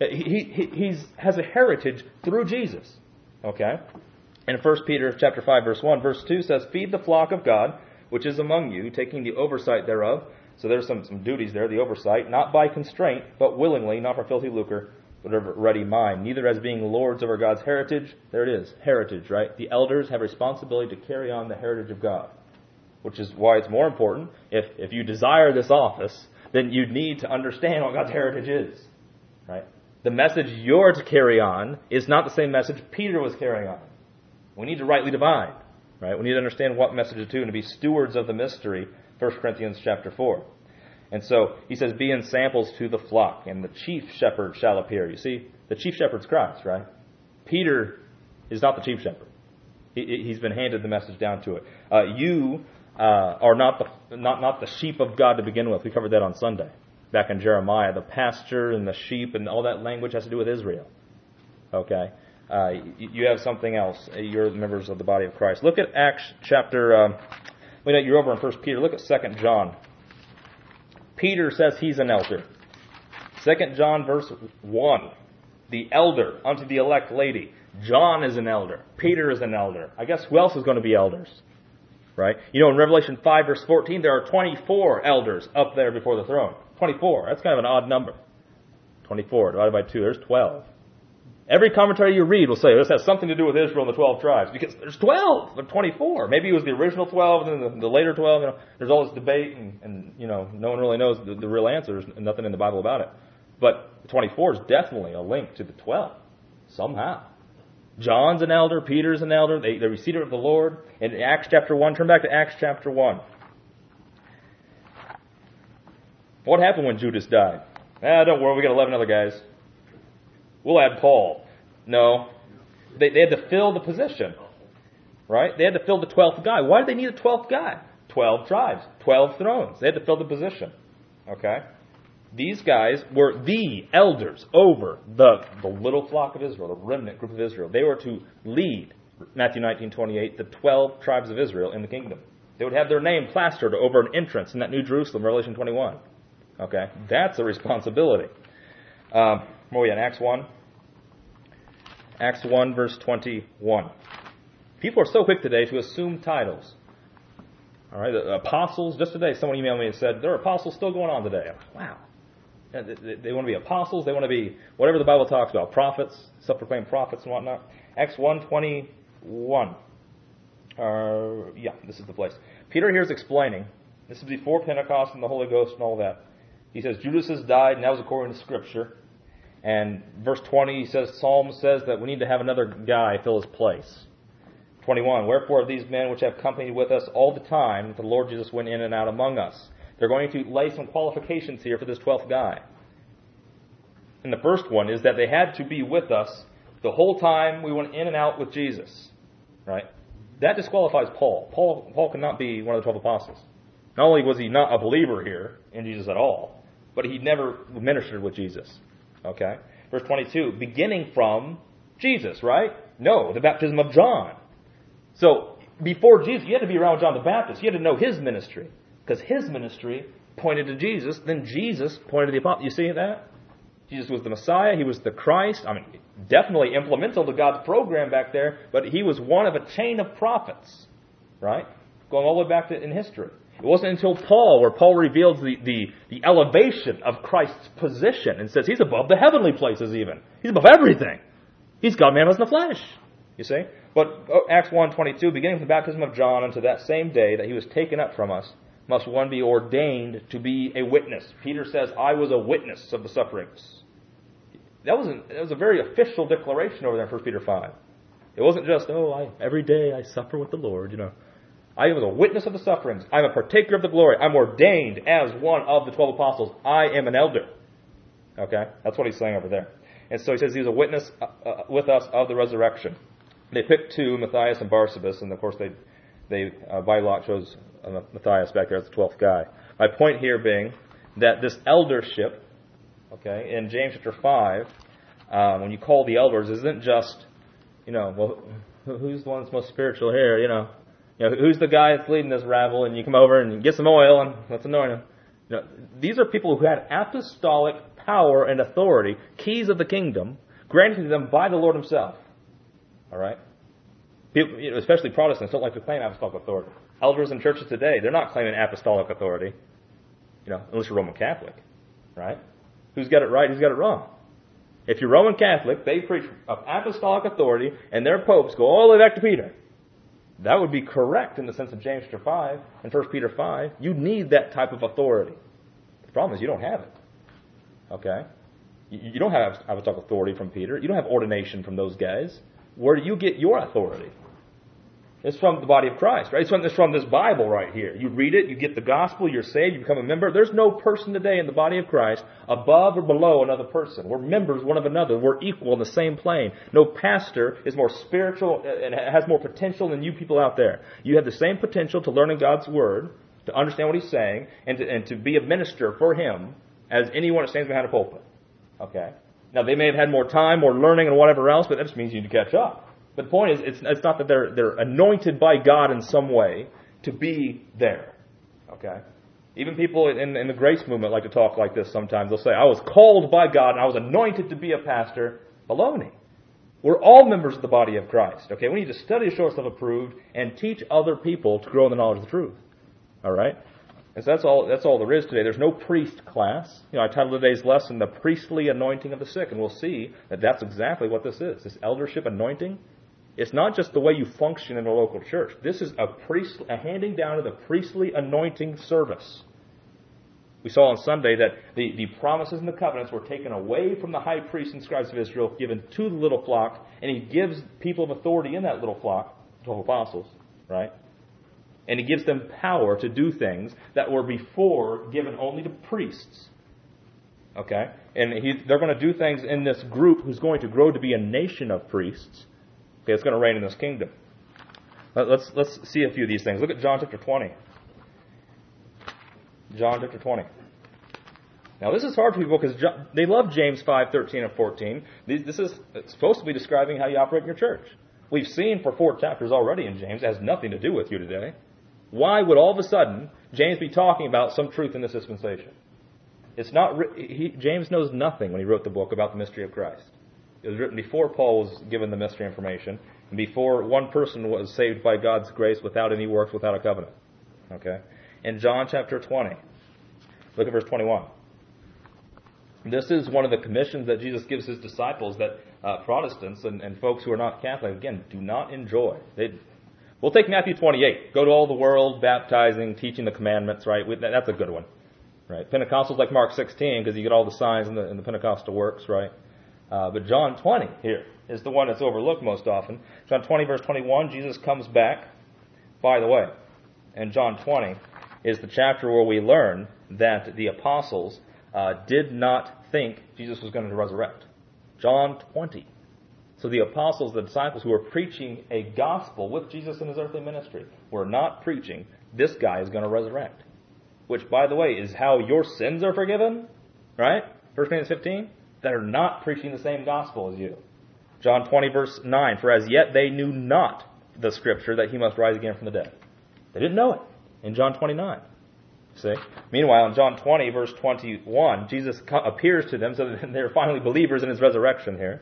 He has a heritage through Jesus. Okay? And 1 Peter chapter 5, verse 1, verse 2 says, "Feed the flock of God, which is among you, taking the oversight thereof." So there's some duties there, the oversight, "not by constraint, but willingly, not for filthy lucre, but of ready mind, neither as being lords over God's heritage." There it is, heritage, right? The elders have responsibility to carry on the heritage of God, which is why it's more important. If you desire this office, then you need to understand what God's heritage is, right? The message you're to carry on is not the same message Peter was carrying on. We need to rightly divide, right? We need to understand what message to and to be stewards of the mystery, 1 Corinthians chapter 4. And so he says, "Be in samples to the flock, and the chief shepherd shall appear." You see, the chief shepherd's Christ, right? Peter is not the chief shepherd. He's been handed the message down to it. You are not the sheep of God to begin with. We covered that on Sunday. Back in Jeremiah, the pasture and the sheep and all that language has to do with Israel. Okay? You have something else. You're members of the body of Christ. Look at Acts chapter... you're over in 1 Peter. Look at 2 John. Peter says he's an elder. 2 John verse 1. The elder unto the elect lady. John is an elder. Peter is an elder. I guess who else is going to be elders? Right? In Revelation 5 verse 14, there are 24 elders up there before the throne. 24. That's kind of an odd number. 24 divided by 2. There's 12. Every commentary you read will say this has something to do with Israel and the 12 tribes. Because there's 12. There are 24. Maybe it was the original 12 and then the later 12. There's all this debate and no one really knows the real answer. There's nothing in the Bible about it. But 24 is definitely a link to the 12. Somehow. John's an elder. Peter's an elder. They received it of the Lord. In Acts chapter 1, turn back to Acts chapter 1. What happened when Judas died? Don't worry, we got 11 other guys. We'll add Paul. No. They had to fill the position. Right? They had to fill the 12th guy. Why did they need a 12th guy? 12 tribes. 12 thrones. They had to fill the position. Okay? These guys were the elders over the little flock of Israel, the remnant group of Israel. They were to lead, Matthew 19:28, the 12 tribes of Israel in the kingdom. They would have their name plastered over an entrance in that New Jerusalem, Revelation 21. Okay? That's a responsibility. Where are we at? Acts 1? Acts 1, verse 21. People are so quick today to assume titles. All right? The apostles, just today, someone emailed me and said, there are apostles still going on today. Wow. They want to be apostles. They want to be whatever the Bible talks about. Prophets, self-proclaimed prophets and whatnot. Acts 1:21. This is the place. Peter here is explaining. This is before Pentecost and the Holy Ghost and all that. He says, Judas has died, and that was according to Scripture. And verse 20, he says, Psalm says that we need to have another guy fill his place. 21, wherefore these men which have companied with us all the time that the Lord Jesus went in and out among us. They're going to lay some qualifications here for this 12th guy. And the first one is that they had to be with us the whole time we went in and out with Jesus. Right? That disqualifies Paul. Paul cannot be one of the 12 apostles. Not only was he not a believer here in Jesus at all, but he never ministered with Jesus. Okay? Verse 22, beginning from Jesus, right? No, the baptism of John. So, before Jesus, you had to be around John the Baptist. You had to know his ministry. Because his ministry pointed to Jesus, then Jesus pointed to the apostles. You see that? Jesus was the Messiah. He was the Christ. I mean, definitely implemental to God's program back there, but he was one of a chain of prophets, right? Going all the way back in history. It wasn't until Paul, where Paul reveals the elevation of Christ's position and says he's above the heavenly places even. He's above everything. He's God manifest in the flesh. You see? But Acts 1:22, beginning with the baptism of John unto that same day that he was taken up from us, must one be ordained to be a witness. Peter says, I was a witness of the sufferings. That was a very official declaration over there in 1 Peter 5. It wasn't just, every day I suffer with the Lord, I was a witness of the sufferings. I'm a partaker of the glory. I'm ordained as one of the 12 apostles. I am an elder. Okay? That's what he's saying over there. And so he says he's a witness with us of the resurrection. They picked two, Matthias and Barsabas, and of course they by lot chose Matthias back there as the 12th guy. My point here being that this eldership, okay, in James chapter 5, when you call the elders, isn't just, who's the one that's most spiritual here, who's the guy that's leading this rabble, and you come over and get some oil and let's anoint him. These are people who had apostolic power and authority, keys of the kingdom, granted to them by the Lord himself. All right? People, especially Protestants, don't like to claim apostolic authority. Elders in churches today, they're not claiming apostolic authority, unless you're Roman Catholic. Right? Who's got it right, who's got it wrong? If you're Roman Catholic, they preach of apostolic authority, and their popes go all the way back to Peter. That would be correct in the sense of James chapter 5 and 1 Peter 5. You need that type of authority. The problem is you don't have it. Okay? You don't have apostolic authority from Peter. You don't have ordination from those guys. Where do you get your authority? It's from the body of Christ, right? It's from this Bible right here. You read it, you get the gospel, you're saved, you become a member. There's no person today in the body of Christ above or below another person. We're members one of another. We're equal in the same plane. No pastor is more spiritual and has more potential than you people out there. You have the same potential to learn in God's Word, to understand what He's saying, and to be a minister for Him as anyone that stands behind a pulpit. Okay? Now, they may have had more time, more learning, and whatever else, but that just means you need to catch up. But the point is, it's not that they're anointed by God in some way to be there. Okay? Even people in the grace movement like to talk like this sometimes. They'll say, I was called by God and I was anointed to be a pastor. Baloney. We're all members of the body of Christ. Okay? We need to study to show ourselves approved and teach other people to grow in the knowledge of the truth. Alright? And so that's all there is today. There's no priest class. I titled today's lesson, The Priestly Anointing of the Sick. And we'll see that that's exactly what this is. This eldership anointing. It's not just the way you function in a local church. This is a handing down of the priestly anointing service. We saw on Sunday that the promises and the covenants were taken away from the high priests and scribes of Israel, given to the little flock, and he gives people of authority in that little flock, 12 apostles, right? And he gives them power to do things that were before given only to priests. Okay? And they're going to do things in this group who's going to grow to be a nation of priests. Okay, it's going to reign in this kingdom. Let's see a few of these things. Look at John chapter 20. John chapter 20. Now this is hard for people because they love James 5:13 and 14. This is supposed to be describing how you operate in your church. We've seen for 4 chapters already in James. It has nothing to do with you today. Why would all of a sudden James be talking about some truth in this dispensation? It's not. James knows nothing when he wrote the book about the mystery of Christ. It was written before Paul was given the mystery information, and before one person was saved by God's grace without any works, without a covenant. Okay? In John chapter 20, look at verse 21. This is one of the commissions that Jesus gives his disciples that Protestants and folks who are not Catholic, again, do not enjoy. We'll take Matthew 28. Go to all the world, baptizing, teaching the commandments, right? That's a good one. Right? Pentecostals like Mark 16, because you get all the signs in the Pentecostal works, right? But John 20 here is the one that's overlooked most often. John 20, verse 21, Jesus comes back, by the way. And John 20 is the chapter where we learn that the apostles did not think Jesus was going to resurrect. John 20. So the apostles, the disciples who were preaching a gospel with Jesus in his earthly ministry, were not preaching, this guy is going to resurrect. Which, by the way, is how your sins are forgiven. Right? 1 Corinthians 15. That are not preaching the same gospel as you. John 20, verse 9. For as yet they knew not the scripture that he must rise again from the dead. They didn't know it in John 29. See? Meanwhile, in John 20, verse 21, Jesus appears to them so that they're finally believers in his resurrection here.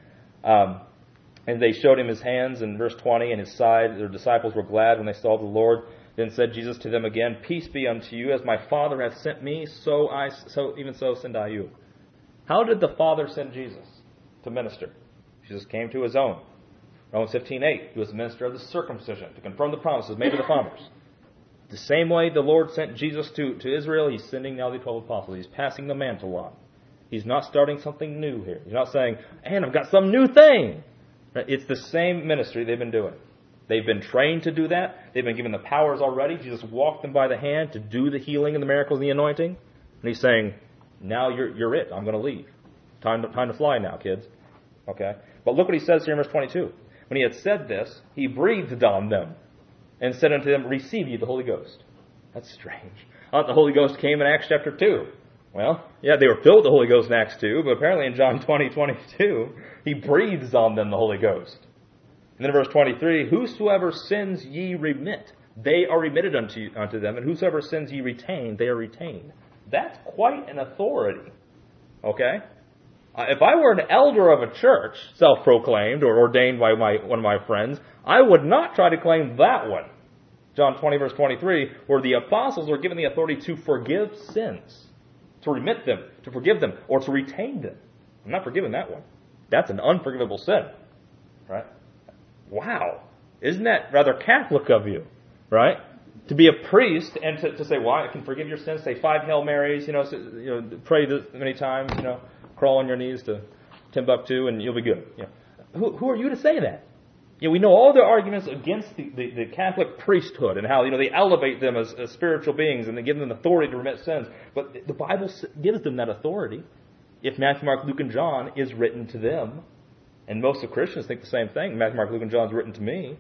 And they showed him his hands in verse 20 and his side. Their disciples were glad when they saw the Lord. Then said Jesus to them again, Peace be unto you. As my Father hath sent me, so even so send I you. How did the Father send Jesus to minister? Jesus came to his own. Romans 15:8, he was the minister of the circumcision to confirm the promises made to the fathers. The same way the Lord sent Jesus to Israel, he's sending now the 12 apostles. He's passing the mantle on. He's not starting something new here. He's not saying, and I've got some new thing. It's the same ministry they've been doing. They've been trained to do that. They've been given the powers already. Jesus walked them by the hand to do the healing and the miracles and the anointing. And he's saying, now you're it. I'm going to leave. Time to fly now, kids. Okay? But look what he says here in verse 22. When he had said this, he breathed on them and said unto them, Receive ye the Holy Ghost. That's strange. I thought the Holy Ghost came in Acts chapter 2. Well, yeah, they were filled with the Holy Ghost in Acts 2, but apparently in John 20:22, he breathes on them the Holy Ghost. And then in verse 23, Whosoever sins ye remit, they are remitted unto them, and whosoever sins ye retain, they are retained. That's quite an authority. Okay? If I were an elder of a church, self-proclaimed or ordained by one of my friends, I would not try to claim that one. John 20, verse 23, where the apostles are given the authority to forgive sins, to remit them, to forgive them, or to retain them. I'm not forgiving that one. That's an unforgivable sin. Right? Wow. Isn't that rather Catholic of you? Right? To be a priest and to say, well, I can forgive your sins, say 5 Hail Marys, pray this many times, crawl on your knees to Timbuktu and you'll be good. Who are you to say that? We know all the arguments against the Catholic priesthood and how they elevate them as spiritual beings and they give them authority to remit sins. But the Bible gives them that authority. If Matthew, Mark, Luke, and John is written to them, and most of Christians think the same thing, Matthew, Mark, Luke, and John is written to me,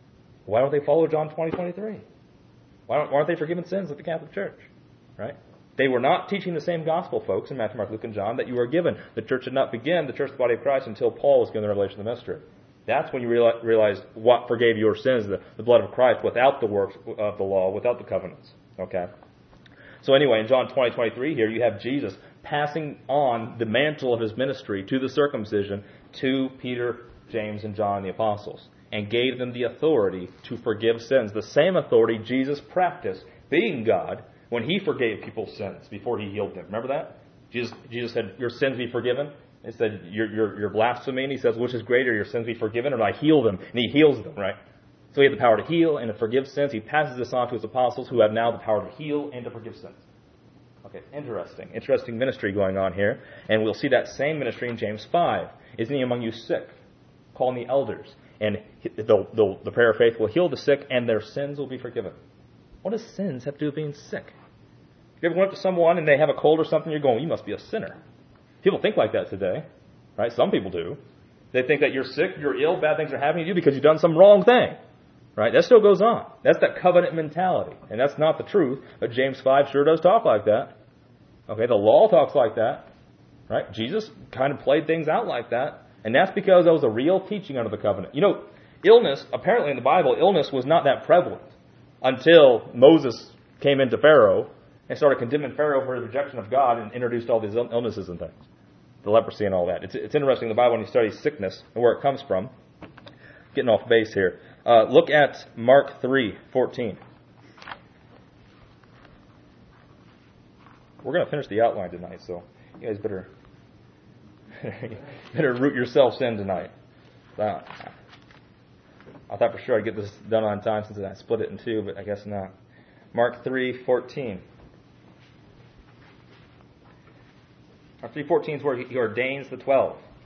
why don't they follow John 20:23? Why aren't they forgiven sins like the Catholic Church? Right? They were not teaching the same gospel, folks, in Matthew, Mark, Luke, and John that you were given. The church did not begin, the church, the body of Christ, until Paul was given the revelation of the mystery. That's when you realize what forgave your sins, the blood of Christ, without the works of the law, without the covenants. Okay? So anyway, in John 20:23 here, you have Jesus passing on the mantle of his ministry to the circumcision to Peter, James, and John, the apostles, and gave them the authority to forgive sins. The same authority Jesus practiced, being God, when he forgave people's sins before he healed them. Remember that? Jesus said, your sins be forgiven. He said, you're blaspheming. He says, which is greater, your sins be forgiven, or I heal them? And he heals them, right? So he had the power to heal and to forgive sins. He passes this on to his apostles, who have now the power to heal and to forgive sins. Okay, interesting ministry going on here. And we'll see that same ministry in James 5. Isn't he among you sick? Calling the elders. And the prayer of faith will heal the sick, and their sins will be forgiven. What does sins have to do with being sick? If you ever went up to someone and they have a cold or something, you're going, you must be a sinner. People think like that today, right? Some people do. They think that you're sick, you're ill, bad things are happening to you because you've done some wrong thing, right? That still goes on. That's that covenant mentality, and that's not the truth. But James 5 sure does talk like that. Okay, the law talks like that, right? Jesus kind of played things out like that, and that's because that was a real teaching under the covenant. Illness, apparently in the Bible, illness was not that prevalent until Moses came into Pharaoh and started condemning Pharaoh for his rejection of God and introduced all these illnesses and things. The leprosy and all that. It's interesting in the Bible when you study sickness and where it comes from. Getting off base here. Look at Mark 3:14. We're going to finish the outline tonight, so you guys better root yourselves in tonight. I thought for sure I'd get this done on time since I split it in two, but I guess not. Mark 3:14. Mark 3:14 is where he ordains the 12.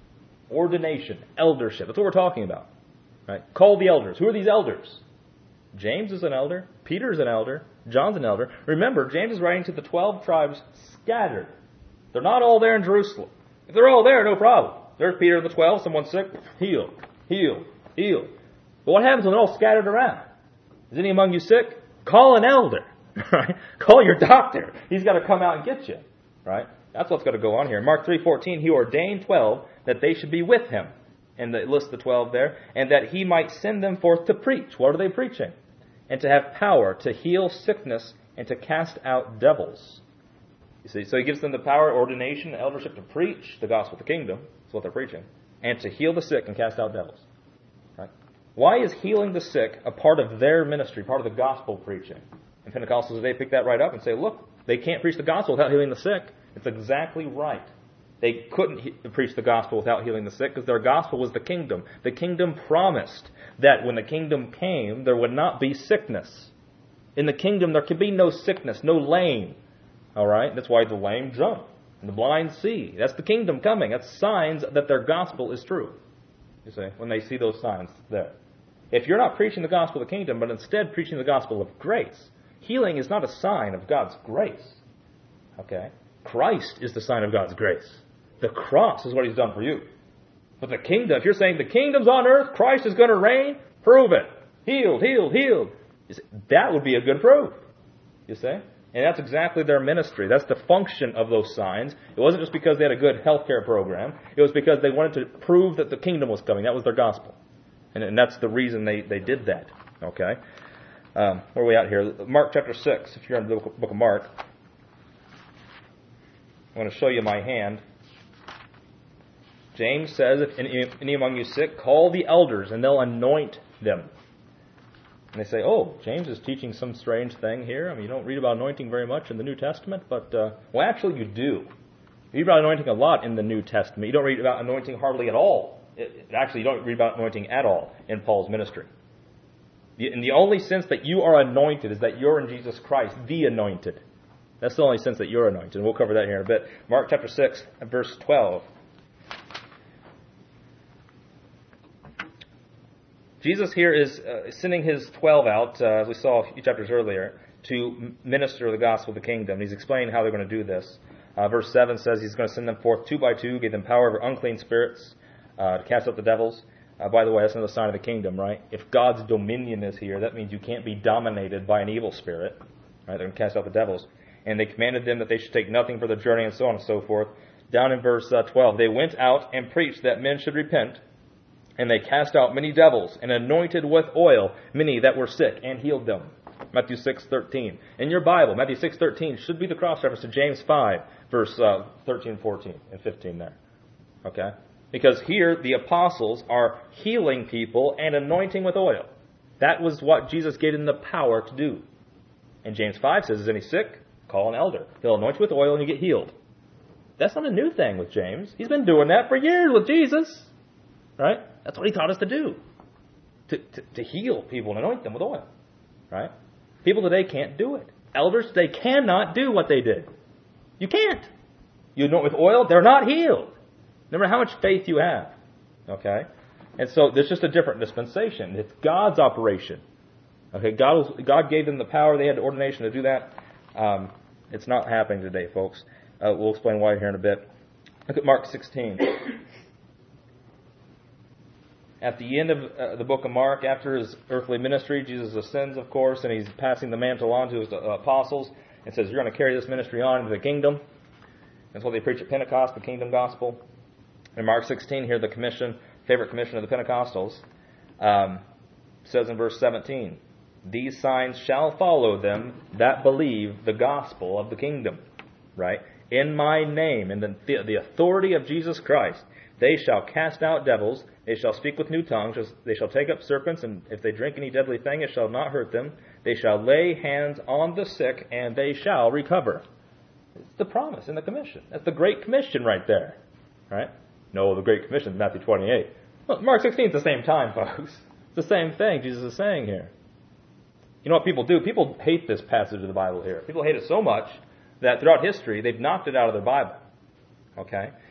Ordination, eldership. That's what we're talking about. Right? Call the elders. Who are these elders? James is an elder. Peter is an elder. John's an elder. Remember, James is writing to the 12 tribes scattered. They're not all there in Jerusalem. If they're all there, no problem. There's Peter and the 12. Someone's sick. Heal. Heal. Heal. But what happens when they're all scattered around? Is any among you sick? Call an elder. Right? Call your doctor. He's got to come out and get you. Right? That's what's got to go on here. Mark 3:14, he ordained 12 that they should be with him. And they list the 12 there. And that he might send them forth to preach. What are they preaching? And to have power to heal sickness and to cast out devils. You see, so he gives them the power, ordination, eldership to preach the gospel of the kingdom. That's what they're preaching. And to heal the sick and cast out devils. Right? Why is healing the sick a part of their ministry, part of the gospel preaching? And Pentecostals today pick that right up and say, look, they can't preach the gospel without healing the sick. It's exactly right. They couldn't preach the gospel without healing the sick because their gospel was the kingdom. The kingdom promised that when the kingdom came, there would not be sickness. In the kingdom, there could be no sickness, no lame. All right? That's why the lame jump and the blind see. That's the kingdom coming. That's signs that their gospel is true. You see, when they see those signs there. If you're not preaching the gospel of the kingdom, but instead preaching the gospel of grace, healing is not a sign of God's grace. Okay? Christ is the sign of God's grace. The cross is what he's done for you. But the kingdom, if you're saying the kingdom's on earth, Christ is going to reign, prove it. Healed, healed, healed. That would be a good proof. You see? And that's exactly their ministry. That's the function of those signs. It wasn't just because they had a good healthcare program. It was because they wanted to prove that the kingdom was coming. That was their gospel. And that's the reason they did that. Okay? Where are we at here? Mark chapter 6, if you're in the book of Mark. I'm going to show you my hand. James says, if any among you sick, call the elders, and they'll anoint them. And they say, oh, James is teaching some strange thing here. I mean, you don't read about anointing very much in the New Testament, but, well, actually you do. You read about anointing a lot in the New Testament. You don't read about anointing hardly at all. Actually, you don't read about anointing at all in Paul's ministry. In the only sense that you are anointed is that you're in Jesus Christ, the anointed. That's the only sense that you're anointed. And we'll cover that here in a bit. Mark chapter 6, verse 12. Jesus here is sending his 12 out, as we saw a few chapters earlier, to minister the gospel of the kingdom. He's explaining how they're going to do this. Verse 7 says he's going to send them forth 2 by 2, give them power over unclean spirits, to cast out the devils. By the way, that's another sign of the kingdom, right? If God's dominion is here, that means you can't be dominated by an evil spirit. Right? They're going to cast out the devils. And they commanded them that they should take nothing for the journey and so on and so forth. Down in verse 12, they went out and preached that men should repent. And they cast out many devils and anointed with oil many that were sick and healed them. Matthew 6:13. In your Bible, Matthew 6:13 should be the cross-reference to James 5, verse 13, 14, and 15 there. Okay? Because here the apostles are healing people and anointing with oil. That was what Jesus gave them the power to do. And James 5 says, is any sick? Call an elder. He'll anoint you with oil and you get healed. That's not a new thing with James. He's been doing that for years with Jesus. Right? That's what he taught us to do. To heal people and anoint them with oil. Right? People today can't do it. Elders today cannot do what they did. You can't. You anoint with oil, they're not healed. No matter how much faith you have. Okay? And so there's just a different dispensation. It's God's operation. Okay? God gave them the power. They had the ordination to do that. It's not happening today, folks. We'll explain why here in a bit. Look at Mark 16. At the end of the book of Mark, after his earthly ministry, Jesus ascends, of course, and he's passing the mantle on to his apostles and says, you're going to carry this ministry on into the kingdom. That's what they preach at Pentecost, the kingdom gospel. In Mark 16, here the commission, favorite commission of the Pentecostals, says in verse 17, these signs shall follow them that believe the gospel of the kingdom. Right? In my name, in the authority of Jesus Christ, they shall cast out devils, they shall speak with new tongues, they shall take up serpents, and if they drink any deadly thing, it shall not hurt them. They shall lay hands on the sick, and they shall recover. It's the promise in the commission. That's the Great Commission right there. Right? No, the Great Commission is Matthew 28. Well, Mark 16 is the same time, folks. It's the same thing Jesus is saying here. You know what people do? People hate this passage of the Bible here. People hate it so much that throughout history, they've knocked it out of their Bible. Okay?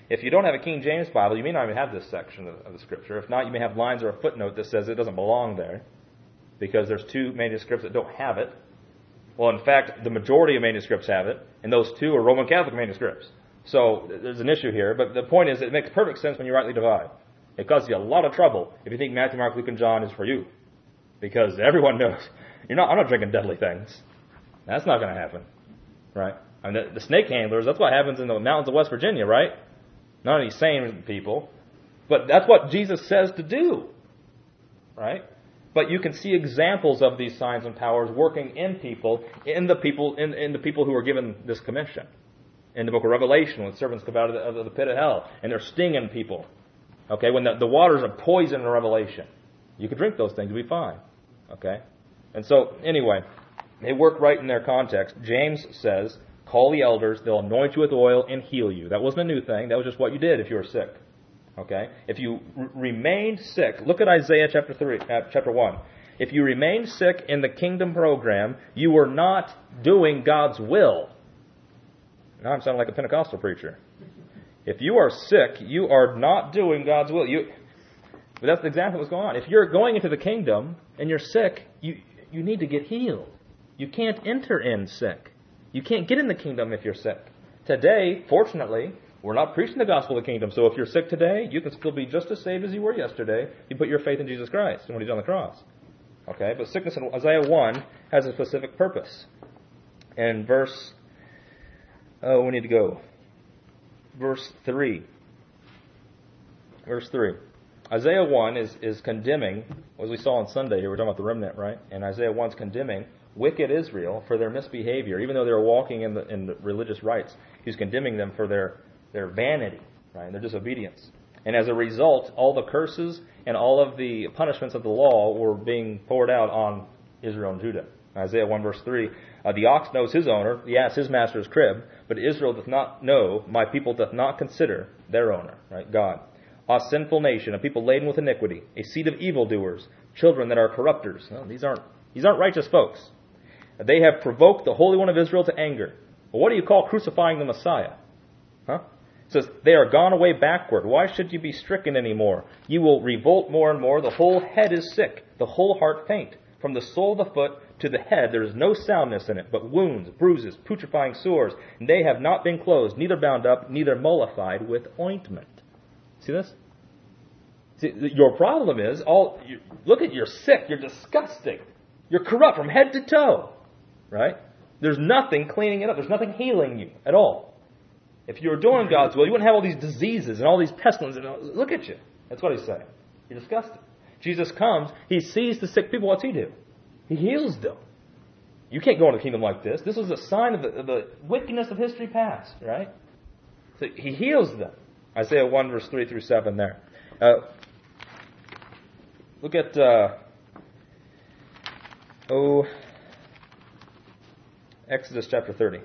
If you don't have a King James Bible, you may not even have this section of the Scripture. If not, you may have lines or a footnote that says it doesn't belong there because there's two manuscripts that don't have it. Well, in fact, the majority of manuscripts have it, and those two are Roman Catholic manuscripts. So there's an issue here, but the point is it makes perfect sense when you rightly divide. It causes you a lot of trouble if you think Matthew, Mark, Luke, and John is for you. Because everyone knows, I'm not drinking deadly things. That's not going to happen. Right? I mean, the snake handlers, that's what happens in the mountains of West Virginia, right? Not any sane people. But that's what Jesus says to do. Right? But you can see examples of these signs and powers working in the people who are given this commission. In the book of Revelation, when servants come out of the pit of hell, and they're stinging people. Okay, when the waters are poison in Revelation. You could drink those things, you'll be fine. Okay? And so, anyway, they work right in their context. James says, call the elders, they'll anoint you with oil and heal you. That wasn't a new thing, that was just what you did if you were sick. Okay? If you remained sick, look at Isaiah chapter 1. If you remained sick in the kingdom program, you were not doing God's will. Now I'm sounding like a Pentecostal preacher. If you are sick, you are not doing God's will. But that's exactly what's going on. If you're going into the kingdom and you're sick, you need to get healed. You can't enter in sick. You can't get in the kingdom if you're sick. Today, fortunately, we're not preaching the gospel of the kingdom. So if you're sick today, you can still be just as saved as you were yesterday. You put your faith in Jesus Christ and what He's done on the cross. Okay, but sickness in Isaiah 1 has a specific purpose. And verse 3. Verse 3. Isaiah 1 is condemning, as we saw on Sunday, we're talking about the remnant, right? And Isaiah 1 is condemning wicked Israel for their misbehavior. Even though they were walking in the religious rites, He's condemning them for their vanity, right? And their disobedience. And as a result, all the curses and all of the punishments of the law were being poured out on Israel and Judah. Isaiah 1 verse 3, the ox knows his owner, the ass his master's crib, but Israel doth not know, my people doth not consider their owner, right? God. A sinful nation, a people laden with iniquity, a seed of evildoers, children that are corrupters. No, these aren't righteous folks. They have provoked the Holy One of Israel to anger. Well, what do you call crucifying the Messiah? Huh? It says, they are gone away backward. Why should you be stricken anymore? You will revolt more and more. The whole head is sick, the whole heart faint. From the sole of the foot to the head there is no soundness in it, but wounds, bruises, putrefying sores. And they have not been closed, neither bound up, neither mollified with ointment. See this? See, your problem is, look at you're sick, you're disgusting. You're corrupt from head to toe. Right? There's nothing cleaning it up. There's nothing healing you at all. If you were doing God's will, you wouldn't have all these diseases and all these pestilences. Look at you. That's what He's saying. You're disgusting. Jesus comes, He sees the sick people. What's He do? He heals them. You can't go into the kingdom like this. This is a sign of the wickedness of history past, right? So He heals them. Isaiah 1 verse 3 through 7 there. Look at Exodus chapter 30.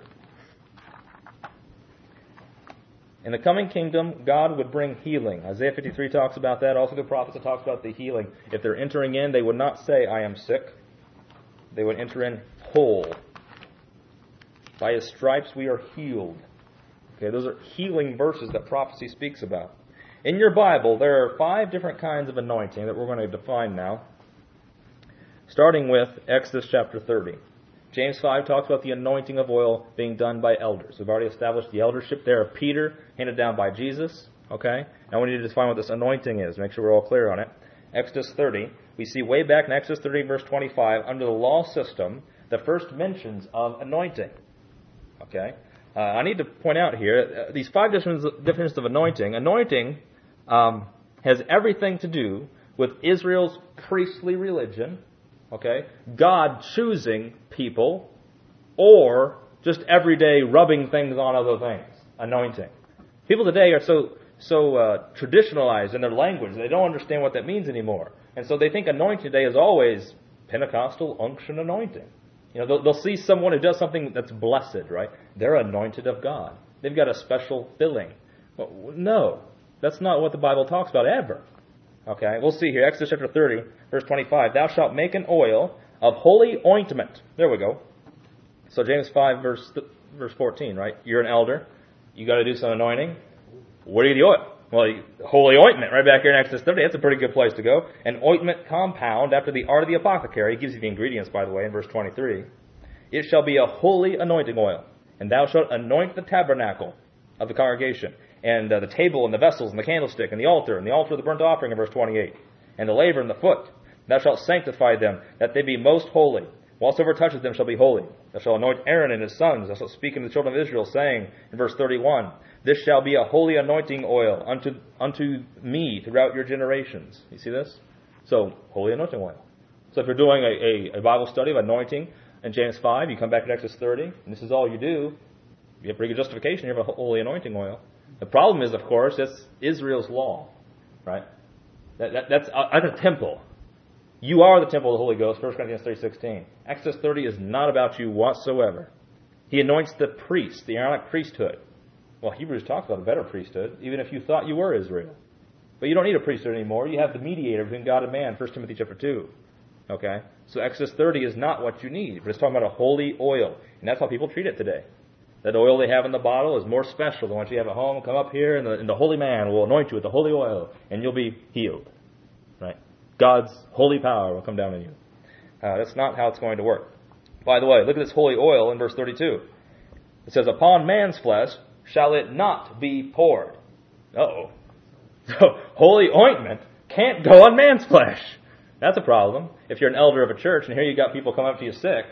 In the coming kingdom, God would bring healing. Isaiah 53 talks about that. Also the prophets talks about the healing. If they're entering in, they would not say, I am sick. They would enter in whole. By His stripes we are healed. Okay, those are healing verses that prophecy speaks about. In your Bible, there are 5 different kinds of anointing that we're going to define now. Starting with Exodus chapter 30. James 5 talks about the anointing of oil being done by elders. We've already established the eldership there of Peter, handed down by Jesus. Okay? Now we need to define what this anointing is, make sure we're all clear on it. Exodus 30, we see way back in Exodus 30 verse 25, under the law system, the first mentions of anointing. Okay? I need to point out here, these 5 definitions of anointing. Anointing has everything to do with Israel's priestly religion. Okay? God choosing people, or just everyday rubbing things on other things. Anointing. People today are so traditionalized in their language, they don't understand what that means anymore. And so they think anointing today is always Pentecostal unction anointing. You know, they'll see someone who does something that's blessed, right? They're anointed of God. They've got a special filling. Well, no, that's not what the Bible talks about ever. Okay, we'll see here. Exodus chapter 30, verse 25. Thou shalt make an oil of holy ointment. There we go. So James 5, verse 14, right? You're an elder. You got to do some anointing. Where do you get the oil? Well, holy ointment, right back here in Exodus 30. That's a pretty good place to go. An ointment compound after the art of the apothecary. He gives you the ingredients, by the way, in verse 23. It shall be a holy anointing oil, and thou shalt anoint the tabernacle of the congregation, and the table, and the vessels, and the candlestick, and the altar of the burnt offering in verse 28, and the laver and the foot. Thou shalt sanctify them, that they be most holy. Whatsoever touches them shall be holy. Thou shalt anoint Aaron and his sons. Thou shalt speak unto the children of Israel, saying, in verse 31, this shall be a holy anointing oil unto me throughout your generations. You see this? So, holy anointing oil. So if you're doing a Bible study of anointing in James 5, you come back to Exodus 30, and this is all you do. You have pretty good justification. You have a holy anointing oil. The problem is, of course, that's Israel's law, right? That's a temple. You are the temple of the Holy Ghost, 1 Corinthians 3:16. Exodus 30 is not about you whatsoever. He anoints the priest, the Aaronic priesthood. Well, Hebrews talks about a better priesthood, even if you thought you were Israel. But you don't need a priesthood anymore. You have the mediator between God and man, 1 Timothy chapter 2. Okay? So Exodus 30 is not what you need, but it's talking about a holy oil. And that's how people treat it today. That oil they have in the bottle is more special than what you have at home. Come up here, and the holy man will anoint you with the holy oil, and you'll be healed. Right? God's holy power will come down on you. That's not how it's going to work. By the way, look at this holy oil in verse 32. It says, upon man's flesh shall it not be poured. Uh-oh. So, holy ointment can't go on man's flesh. That's a problem. If you're an elder of a church, and here you got people come up to you sick,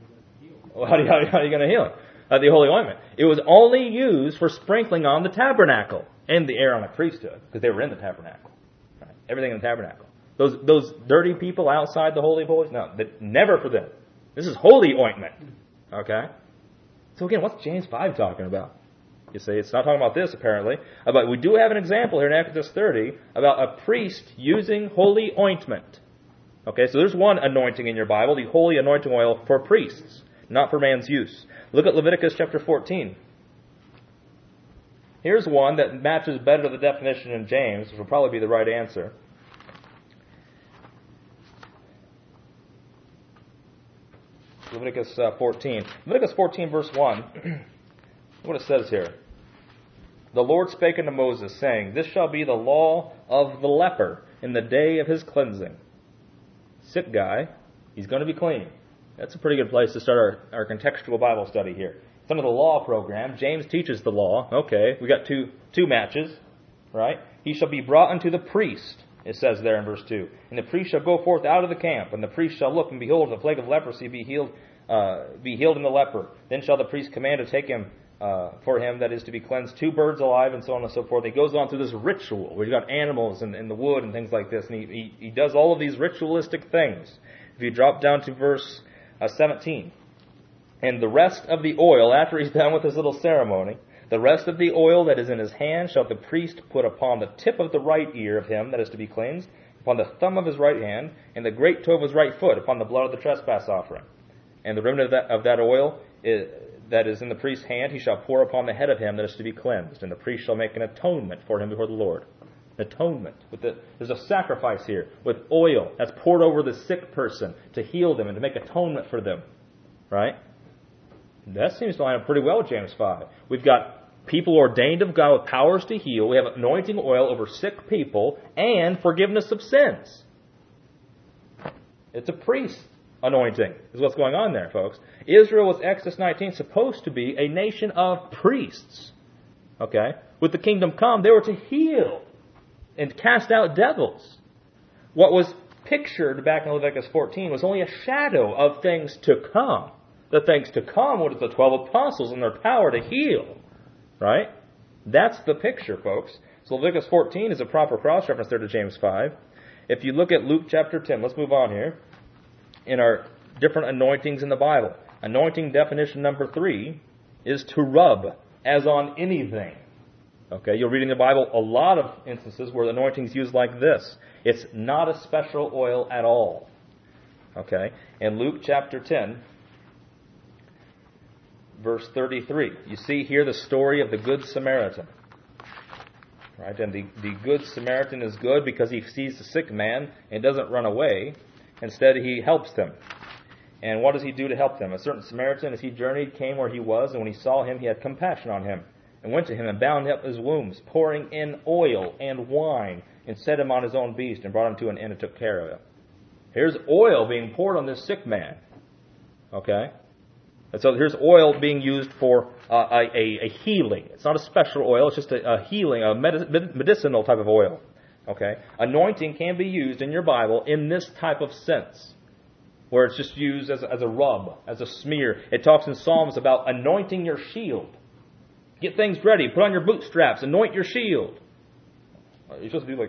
well, how are you going to heal them? The holy ointment. It was only used for sprinkling on the tabernacle and the Aaronic priesthood, because they were in the tabernacle. Right? Everything in the tabernacle. Those dirty people outside the Holy of Holies, no, never for them. This is holy ointment. Okay? So again, what's James 5 talking about? You say it's not talking about this, apparently. But we do have an example here in Exodus 30 about a priest using holy ointment. Okay, so there's one anointing in your Bible, the holy anointing oil for priests, not for man's use. Look at Leviticus chapter 14. Here's one that matches better the definition in James, which will probably be the right answer. Leviticus 14. Leviticus 14, verse 1. What it says here. The Lord spake unto Moses, saying, this shall be the law of the leper in the day of his cleansing. Sick guy, he's going to be clean. That's a pretty good place to start our contextual Bible study here. It's under the law program. James teaches the law. Okay, we got two matches, right? He shall be brought unto the priest, it says there in verse 2. And the priest shall go forth out of the camp, and the priest shall look, and behold, the plague of leprosy be healed in the leper. Then shall the priest command to take him for him that is to be cleansed 2 birds alive, and so on and so forth. He goes on through this ritual where you've got animals in the wood and things like this, and he does all of these ritualistic things. If you drop down to verse 17, and the rest of the oil, after he's done with his little ceremony, the rest of the oil that is in his hand shall the priest put upon the tip of the right ear of him that is to be cleansed, upon the thumb of his right hand, and the great toe of his right foot, upon the blood of the trespass offering. And the remnant of that oil that is in the priest's hand he shall pour upon the head of him that is to be cleansed, and the priest shall make an atonement for him before the Lord. Atonement. There's a sacrifice here with oil that's poured over the sick person to heal them and to make atonement for them. Right? That seems to line up pretty well with James 5. We've got people ordained of God with powers to heal. We have anointing oil over sick people and forgiveness of sins. It's a priest anointing is what's going on there, folks. Israel was, Exodus 19, supposed to be a nation of priests. Okay? With the kingdom come, they were to heal and cast out devils. What was pictured back in Leviticus 14 was only a shadow of things to come. The things to come was the 12 apostles and their power to heal. Right? That's the picture, folks. So Leviticus 14 is a proper cross-reference there to James 5. If you look at Luke chapter 10, let's move on here. In our different anointings in the Bible. Anointing definition number 3 is to rub, as on anything. Okay, you'll read in the Bible a lot of instances where the anointing is used like this. It's not a special oil at all. Okay, in Luke chapter 10, verse 33, you see here the story of the Good Samaritan. Right, and the Good Samaritan is good because he sees the sick man and doesn't run away. Instead, he helps them. And what does he do to help them? A certain Samaritan, as he journeyed, came where he was, and when he saw him, he had compassion on him. and went to him and bound up his wounds, pouring in oil and wine, and set him on his own beast, and brought him to an inn and took care of him. Here's oil being poured on this sick man. Okay? And so here's oil being used for a healing. It's not a special oil, it's just a healing, a medicinal type of oil. Okay? Anointing can be used in your Bible in this type of sense, where it's just used as a rub, as a smear. It talks in Psalms about anointing your shield. Get things ready, put on your bootstraps, anoint your shield. You're supposed to do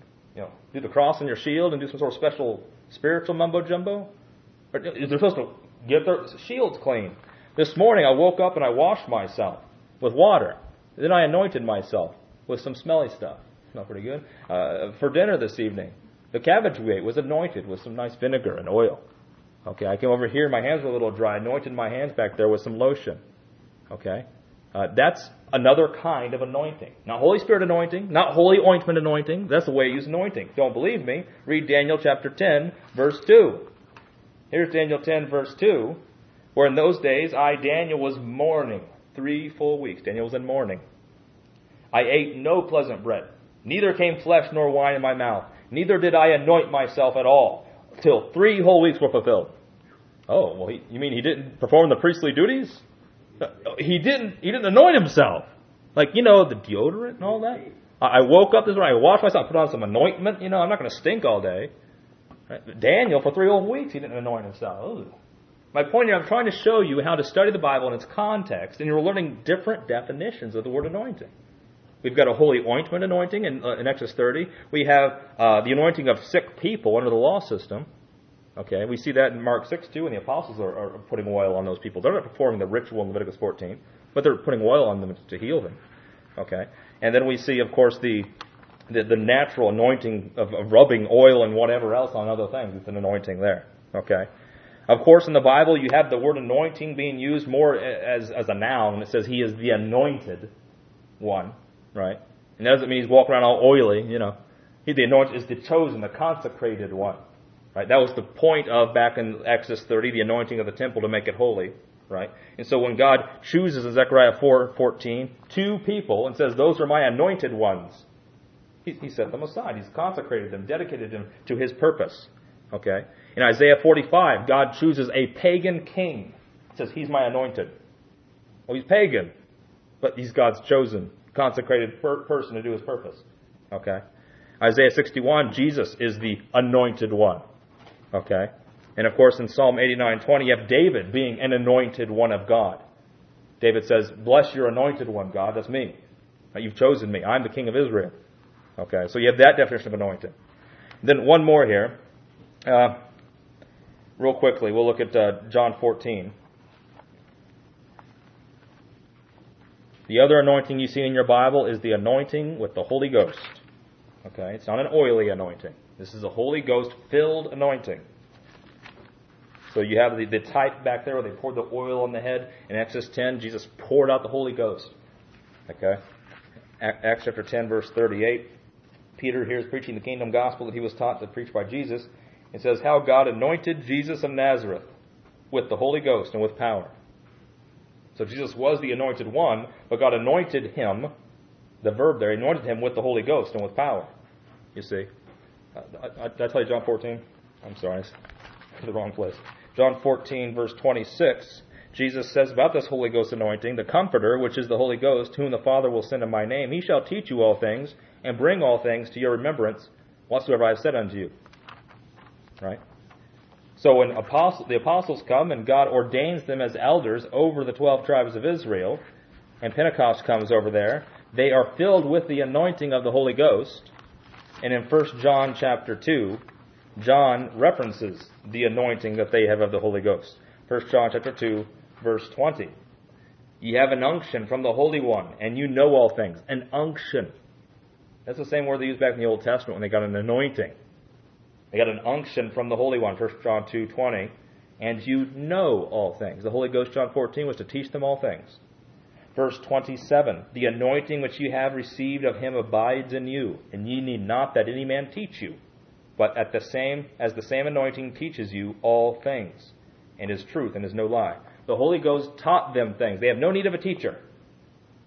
do the cross on your shield and do some sort of special spiritual mumbo-jumbo? Or they're supposed to get their shields clean. This morning I woke up and I washed myself with water. Then I anointed myself with some smelly stuff. Smelled pretty good. For dinner this evening, the cabbage we ate was anointed with some nice vinegar and oil. Okay, I came over here, my hands were a little dry, anointed my hands back there with some lotion. Okay, that's another kind of anointing. Not Holy Spirit anointing, not holy ointment anointing. That's the way you use anointing. Don't believe me? Read Daniel chapter 10, verse 2. Here's Daniel 10, verse 2, where in those days I, Daniel, was mourning 3 full weeks. Daniel was in mourning. I ate no pleasant bread, neither came flesh nor wine in my mouth, neither did I anoint myself at all, till 3 whole weeks were fulfilled. Oh, well, you mean he didn't perform the priestly duties? He didn't anoint himself. Like, the deodorant and all that. I woke up this morning, I washed myself, put on some anointment. I'm not going to stink all day. Right? Daniel, for 3 whole weeks, he didn't anoint himself. Ooh. My point here, I'm trying to show you how to study the Bible in its context, and you're learning different definitions of the word anointing. We've got a holy ointment anointing in Exodus 30. We have the anointing of sick people under the law system. Okay, we see that in Mark 6 too, and the apostles are putting oil on those people. They're not performing the ritual in Leviticus 14, but they're putting oil on them to heal them. Okay, and then we see, of course, the natural anointing of rubbing oil and whatever else on other things. It's an anointing there. Okay, of course, in the Bible you have the word anointing being used more as a noun. It says he is the anointed one, right? And that doesn't mean he's walking around all oily. He the anointed is the chosen, the consecrated one. Right? That was the point of, back in Exodus 30, the anointing of the temple to make it holy. Right? And so when God chooses in Zechariah 4:14 2 people and says, those are my anointed ones, He set them aside. He's consecrated them, dedicated them to His purpose. Okay? In Isaiah 45, God chooses a pagan king. He says, he's my anointed. Well, he's pagan, but he's God's chosen, consecrated person to do His purpose. Okay? Isaiah 61, Jesus is the anointed one. Okay? And of course in Psalm 89:20 you have David being an anointed one of God. David says, bless your anointed one, God. That's me. You've chosen me. I'm the king of Israel. Okay, so you have that definition of anointing. Then one more here. Real quickly, we'll look at John 14. The other anointing you see in your Bible is the anointing with the Holy Ghost. Okay, it's not an oily anointing. This is a Holy Ghost-filled anointing. So you have the type back there where they poured the oil on the head. In Exodus 10, Jesus poured out the Holy Ghost. Okay? Acts chapter 10, verse 38. Peter here is preaching the kingdom gospel that he was taught to preach by Jesus. It says, how God anointed Jesus of Nazareth with the Holy Ghost and with power. So Jesus was the anointed one, but God anointed him, the verb there, anointed him with the Holy Ghost and with power. You see? Did I tell you John 14? I'm sorry, it's the wrong place. John 14, verse 26, Jesus says about this Holy Ghost anointing, the Comforter, which is the Holy Ghost, whom the Father will send in my name, he shall teach you all things, and bring all things to your remembrance, whatsoever I have said unto you. Right? So when the apostles come, and God ordains them as elders over the 12 tribes of Israel, and Pentecost comes over there, they are filled with the anointing of the Holy Ghost. And in 1 John chapter 2, John references the anointing that they have of the Holy Ghost. 1 John chapter 2, verse 20. Ye have an unction from the Holy One, and you know all things. An unction. That's the same word they used back in the Old Testament when they got an anointing. They got an unction from the Holy One, 1 John 2:20. And you know all things. The Holy Ghost, John 14, was to teach them all things. Verse 27, the anointing which ye have received of him abides in you, and ye need not that any man teach you. But as the same anointing teaches you all things, and is truth and is no lie. The Holy Ghost taught them things. They have no need of a teacher.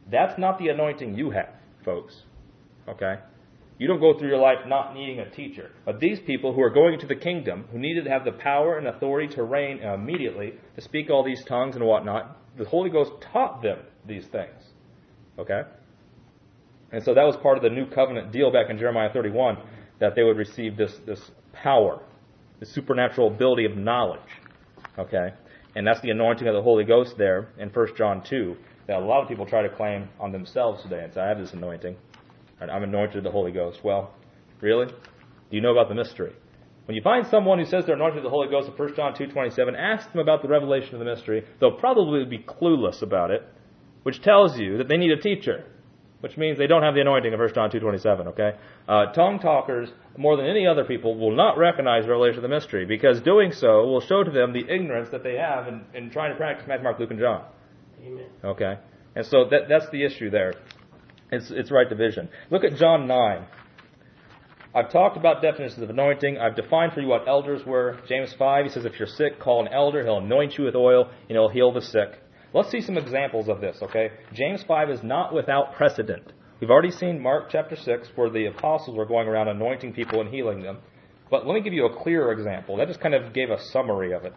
That's not the anointing you have, folks. Okay? You don't go through your life not needing a teacher. But these people who are going into the kingdom, who needed to have the power and authority to reign immediately, to speak all these tongues and whatnot, the Holy Ghost taught them these things. Okay? And so that was part of the new covenant deal back in Jeremiah 31, that they would receive this power, the supernatural ability of knowledge. Okay? And that's the anointing of the Holy Ghost there in 1 John 2, that a lot of people try to claim on themselves today and say, I have this anointing. And I'm anointed with the Holy Ghost. Well, really? Do you know about the mystery? When you find someone who says they're anointed with the Holy Ghost in 1 John 2:27, ask them about the revelation of the mystery. They'll probably be clueless about it, which tells you that they need a teacher, which means they don't have the anointing of 1 John 2:27, okay? Tongue talkers, more than any other people, will not recognize the revelation of the mystery, because doing so will show to them the ignorance that they have in trying to practice Matthew, Mark, Luke, and John. Amen. Okay? And so that's the issue there. It's right division. Look at John 9. I've talked about definitions of anointing. I've defined for you what elders were. James 5, he says, if you're sick, call an elder. He'll anoint you with oil, and he'll heal the sick. Let's see some examples of this, okay? James 5 is not without precedent. We've already seen Mark chapter 6, where the apostles were going around anointing people and healing them. But let me give you a clearer example. That just kind of gave a summary of it.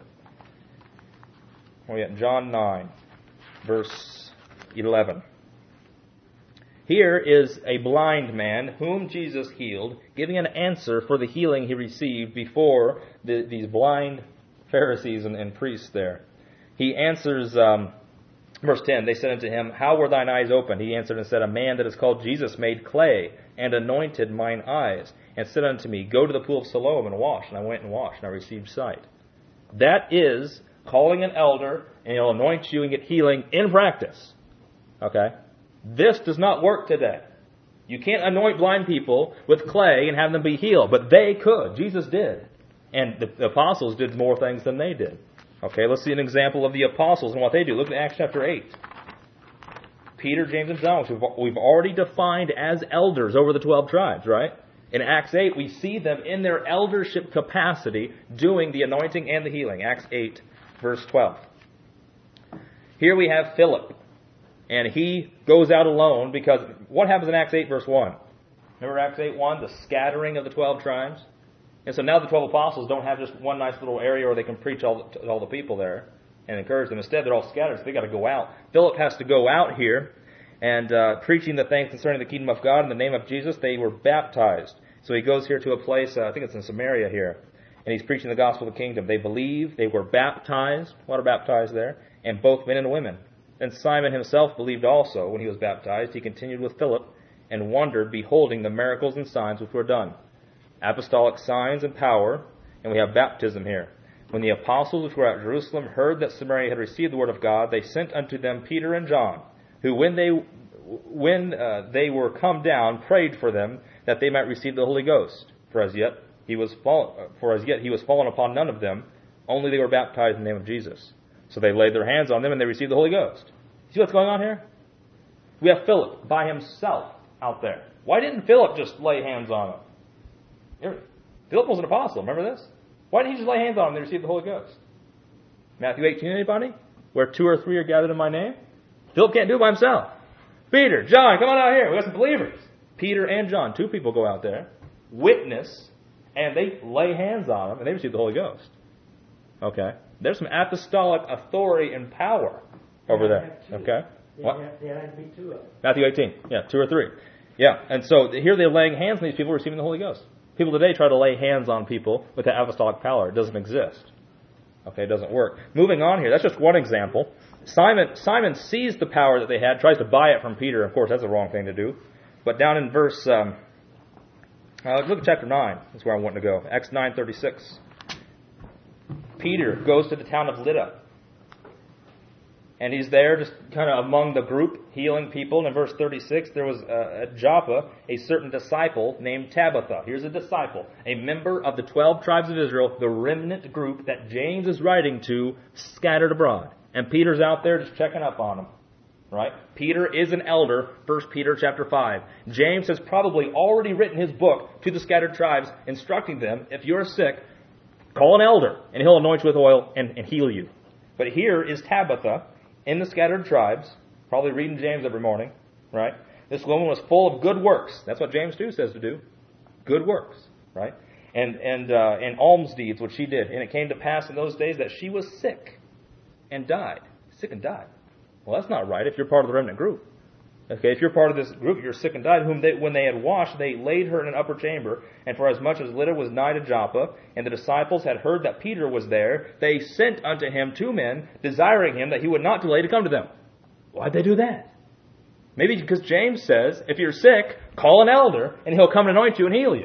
John 9, verse 11. Here is a blind man whom Jesus healed, giving an answer for the healing he received before these blind Pharisees and priests there. He answers, verse 10, they said unto him, how were thine eyes opened? He answered and said, a man that is called Jesus made clay and anointed mine eyes, and said unto me, go to the pool of Siloam and wash. And I went and washed, and I received sight. That is calling an elder, and he'll anoint you and get healing in practice. Okay? This does not work today. You can't anoint blind people with clay and have them be healed, but they could. Jesus did. And the apostles did more things than they did. Okay, let's see an example of the apostles and what they do. Look at Acts chapter 8. Peter, James, and John, which we've already defined as elders over the 12 tribes, right? In Acts 8, we see them in their eldership capacity doing the anointing and the healing. Acts 8, verse 12. Here we have Philip. And he goes out alone because what happens in Acts 8, verse 1? Remember Acts 8:1, the scattering of the 12 tribes? And so now the 12 apostles don't have just one nice little area where they can preach all the people there and encourage them. Instead, they're all scattered, so they've got to go out. Philip has to go out here and preaching the things concerning the kingdom of God in the name of Jesus. They were baptized. So he goes here to a place, I think it's in Samaria here, and he's preaching the gospel of the kingdom. They believe, they were baptized, water baptized there, and both men and women. And Simon himself believed also when he was baptized. He continued with Philip and wondered, beholding the miracles and signs which were done. Apostolic signs and power, and we have baptism here. When the apostles which were at Jerusalem heard that Samaria had received the word of God, they sent unto them Peter and John, who when they were come down, prayed for them that they might receive the Holy Ghost. For as yet he was fallen upon none of them, only they were baptized in the name of Jesus. So they laid their hands on them and they received the Holy Ghost. See what's going on here? We have Philip by himself out there. Why didn't Philip just lay hands on them? Philip was an apostle, remember this? Why didn't he just lay hands on them and they received the Holy Ghost? Matthew 18, anybody? Where 2 or 3 are gathered in my name? Philip can't do it by himself. Peter, John, come on out here. We got some believers. Peter and John, 2 people go out there, witness, and they lay hands on them and they receive the Holy Ghost. Okay? There's some apostolic authority and power over there. Okay? What? There had to be 2 of them. Matthew 18. Yeah, 2 or 3. Yeah, and so here they're laying hands on these people receiving the Holy Ghost. People today try to lay hands on people with the apostolic power. It doesn't exist. Okay, it doesn't work. Moving on here, that's just one example. Simon sees the power that they had, tries to buy it from Peter. Of course, that's the wrong thing to do. But down in verse, look at chapter 9. That's where I want to go. Acts 9:36. Peter goes to the town of Lydda. And he's there just kind of among the group, healing people. And in verse 36, there was at Joppa a certain disciple named Tabitha. Here's a disciple, a member of the 12 tribes of Israel, the remnant group that James is writing to, scattered abroad. And Peter's out there just checking up on them. Right? Peter is an elder, 1 Peter chapter 5. James has probably already written his book to the scattered tribes, instructing them, if you're sick, call an elder, and he'll anoint you with oil and heal you. But here is Tabitha in the scattered tribes, probably reading James every morning, right? This woman was full of good works. That's what James 2 says to do. Good works, right? And alms deeds, which she did. And it came to pass in those days that she was sick and died. Sick and died. Well, that's not right if you're part of the remnant group. Okay, if you're part of this group, you're sick and died, when they had washed, they laid her in an upper chamber, and for as much as Lydda was nigh to Joppa, and the disciples had heard that Peter was there, they sent unto him 2 men, desiring him that he would not delay to come to them. Why'd they do that? Maybe because James says, if you're sick, call an elder, and he'll come and anoint you and heal you.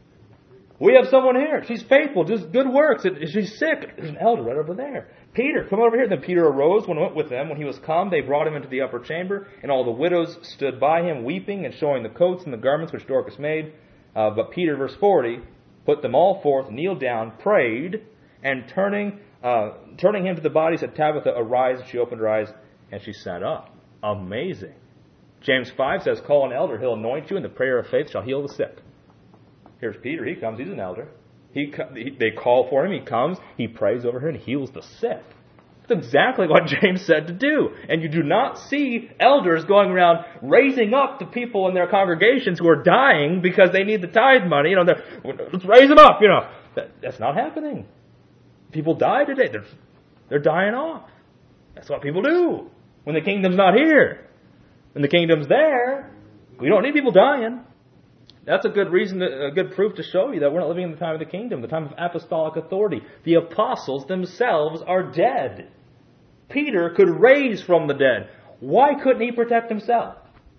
We have someone here. She's faithful, does good works. She's sick. There's an elder right over there. Peter, come over here. Then Peter arose and went with them. When he was come, they brought him into the upper chamber, and all the widows stood by him, weeping and showing the coats and the garments which Dorcas made. But Peter, verse 40, put them all forth, kneeled down, prayed, and turning him to the body, said, Tabitha, arise. And she opened her eyes, and she sat up. Amazing. James 5 says, call an elder. He'll anoint you, and the prayer of faith shall heal the sick. Here's Peter. He comes. He's an elder. They call for him. He comes. He prays over her and heals the sick. That's exactly what James said to do. And you do not see elders going around raising up the people in their congregations who are dying because they need the tithe money. Let's raise them up. That's not happening. People die today. They're dying off. That's what people do when the kingdom's not here. When the kingdom's there, we don't need people dying. That's a good reason, a good proof to show you that we're not living in the time of the kingdom, the time of apostolic authority. The apostles themselves are dead. Peter could raise from the dead. Why couldn't he protect himself?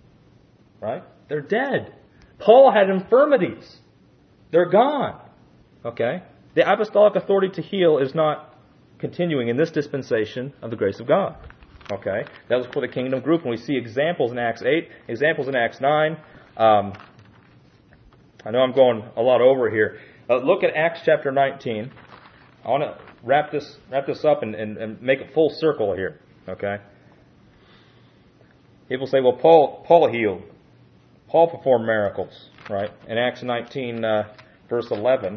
Right? They're dead. Paul had infirmities. They're gone. Okay? The apostolic authority to heal is not continuing in this dispensation of the grace of God. Okay? That was for the kingdom group, and we see examples in Acts 8, examples in Acts 9. I know I'm going a lot over here. Look at Acts chapter 19. I want to wrap this up and make a full circle here. Okay? People say, well, Paul healed. Paul performed miracles, right? In Acts 19, verse 11,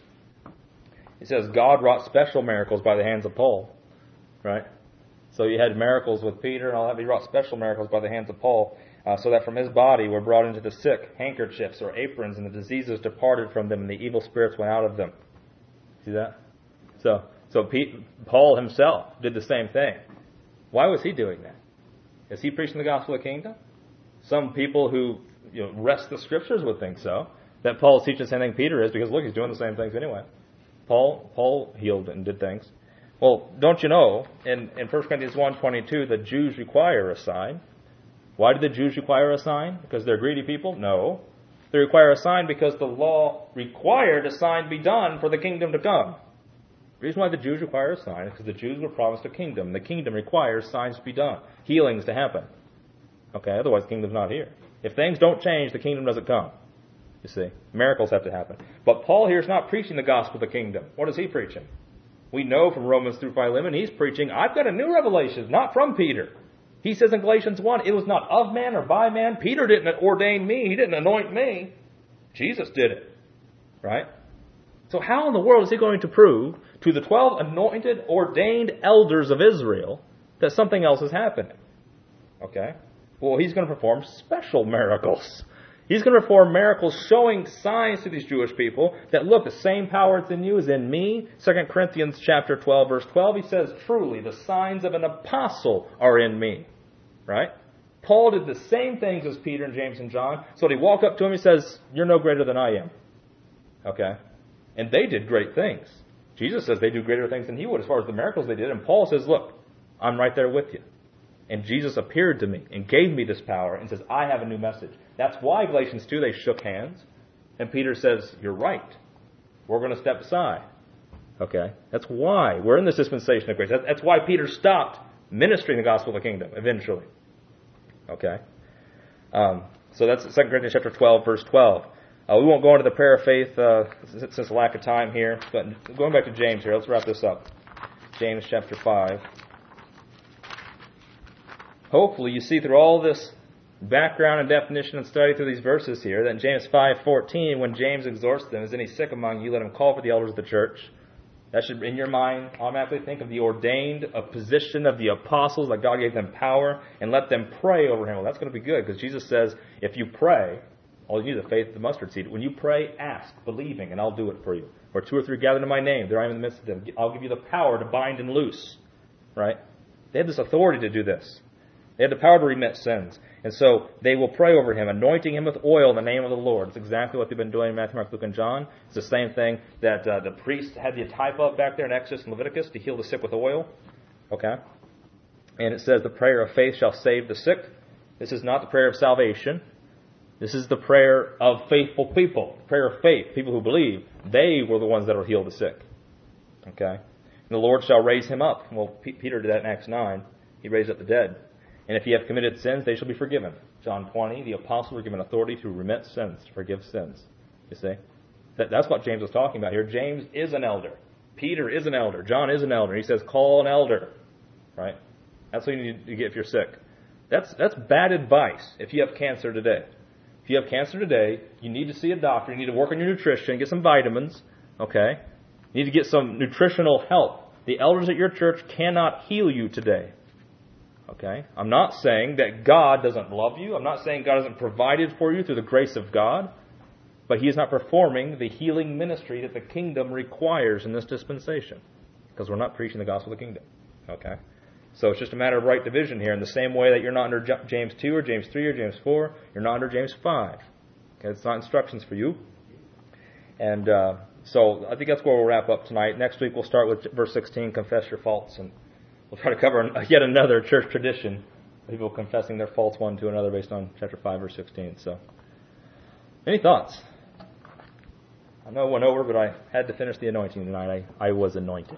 it says, God wrought special miracles by the hands of Paul, right? So you had miracles with Peter and all that, but he wrought special miracles by the hands of Paul. So that from his body were brought into the sick handkerchiefs or aprons, and the diseases departed from them, and the evil spirits went out of them. See that? So Paul himself did the same thing. Why was he doing that? Is he preaching the gospel of the kingdom? Some people who rest the scriptures would think so. That Paul is teaching the same thing Peter is, because look, he's doing the same things anyway. Paul healed and did things. Well, don't you know, in 1 Corinthians 1:22, the Jews require a sign. Why do the Jews require a sign? Because they're greedy people? No. They require a sign because the law required a sign be done for the kingdom to come. The reason why the Jews require a sign is because the Jews were promised a kingdom. The kingdom requires signs to be done, healings to happen. Okay, otherwise the kingdom's not here. If things don't change, the kingdom doesn't come. You see, miracles have to happen. But Paul here is not preaching the gospel of the kingdom. What is he preaching? We know from Romans through Philemon, he's preaching, I've got a new revelation, not from Peter. He says in Galatians 1, it was not of man or by man. Peter didn't ordain me. He didn't anoint me. Jesus did it. Right? So how in the world is he going to prove to the 12 anointed, ordained elders of Israel that something else is happening? Okay? Well, he's going to perform special miracles. He's going to perform miracles showing signs to these Jewish people that, look, the same power that's in you is in me. 2 Corinthians chapter 12, verse 12, he says, truly, the signs of an apostle are in me. Right? Paul did the same things as Peter and James and John. So when he walked up to him, he says, you're no greater than I am. Okay? And they did great things. Jesus says they do greater things than he would as far as the miracles they did. And Paul says, look, I'm right there with you. And Jesus appeared to me and gave me this power and says, I have a new message. That's why Galatians 2, they shook hands. And Peter says, you're right. We're going to step aside. Okay? That's why we're in this dispensation of grace. That's why Peter stopped ministering the gospel of the kingdom eventually. Okay? So that's 2 Corinthians chapter 12, verse 12. We won't go into the prayer of faith since lack of time here. But going back to James here, let's wrap this up. James chapter 5. Hopefully you see through all this background and definition and study through these verses here that in James 5:14, when James exhorts them, is any sick among you, let him call for the elders of the church That should, in your mind, automatically think of the ordained position of the apostles, that God gave them power, and let them pray over him. Well, that's going to be good, because Jesus says, if you pray, all you need is the faith of the mustard seed. When you pray, ask, believing, and I'll do it for you. Where 2 or 3 gather in my name, there I am in the midst of them. I'll give you the power to bind and loose. Right? They have this authority to do this. They have the power to remit sins. And so they will pray over him, anointing him with oil in the name of the Lord. It's exactly what they've been doing in Matthew, Mark, Luke, and John. It's the same thing that the priest had the type of back there in Exodus and Leviticus to heal the sick with oil. Okay? And it says the prayer of faith shall save the sick. This is not the prayer of salvation. This is the prayer of faithful people. The prayer of faith, people who believe. They were the ones that will heal the sick. Okay? And the Lord shall raise him up. Well, Peter did that in Acts 9. He raised up the dead. And if ye have committed sins, they shall be forgiven. John 20, the apostles were given authority to remit sins, to forgive sins. You see? That's what James was talking about here. James is an elder. Peter is an elder. John is an elder. He says, call an elder. Right? That's what you need to get if you're sick. That's bad advice if you have cancer today. If you have cancer today, you need to see a doctor. You need to work on your nutrition, get some vitamins. Okay? You need to get some nutritional help. The elders at your church cannot heal you today. Okay? I'm not saying that God doesn't love you. I'm not saying God hasn't provided for you through the grace of God. But He is not performing the healing ministry that the kingdom requires in this dispensation. Because we're not preaching the gospel of the kingdom. Okay? So it's just a matter of right division here. In the same way that you're not under James 2 or James 3 or James 4, you're not under James 5. Okay? It's not instructions for you. And so I think that's where we'll wrap up tonight. Next week we'll start with verse 16, confess your faults. And we'll try to cover yet another church tradition. People confessing their faults one to another based on chapter 5, verse 16. So, any thoughts? I know it went over, but I had to finish the anointing tonight. I was anointed.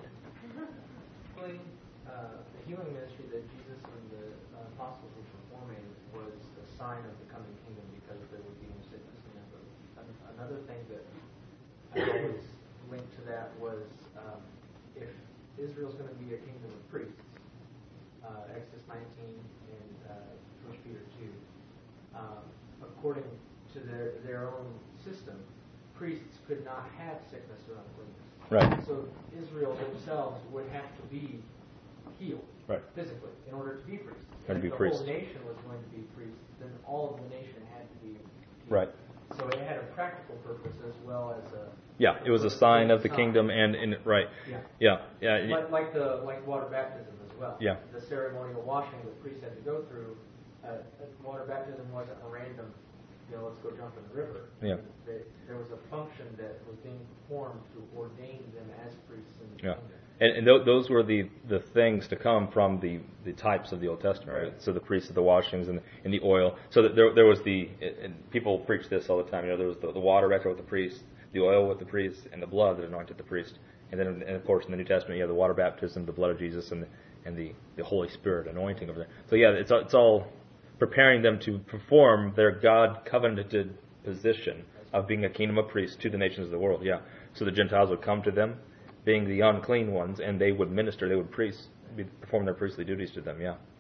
The healing ministry that Jesus and the apostles were performing was a sign of the coming kingdom because there would be no sickness in them. But another thing that I always linked to that was if Israel's going to be a kingdom of priests, Exodus 19 and 1 Peter 2, according to their own system, priests could not have sickness or uncleanness. Right. So Israel themselves would have to be healed physically in order to be priests. And if the whole nation was going to be priests, then all of the nation had to be healed. Right. So it had a practical purpose as well as a... Yeah, it was a sign of the kingdom and right. Yeah. Like water baptism as well. Yeah. The ceremonial washing that priests had to go through, water baptism wasn't a random, let's go jump in the river. Yeah. There was a function that was being performed to ordain them as priests in the kingdom. And those were the things to come from the types of the Old Testament, right? So the priests of the washings and the oil. So that there was and people preach this all the time. There was the water baptism with the priest, the oil with the priest, and the blood that anointed the priest. And then, of course, in the New Testament, you have the water baptism, the blood of Jesus, and the Holy Spirit anointing over there. So yeah, it's all preparing them to perform their God covenanted position of being a kingdom of priests to the nations of the world. Yeah. So the Gentiles would come to them, being the unclean ones, and they would minister, they would perform their priestly duties to them, yeah.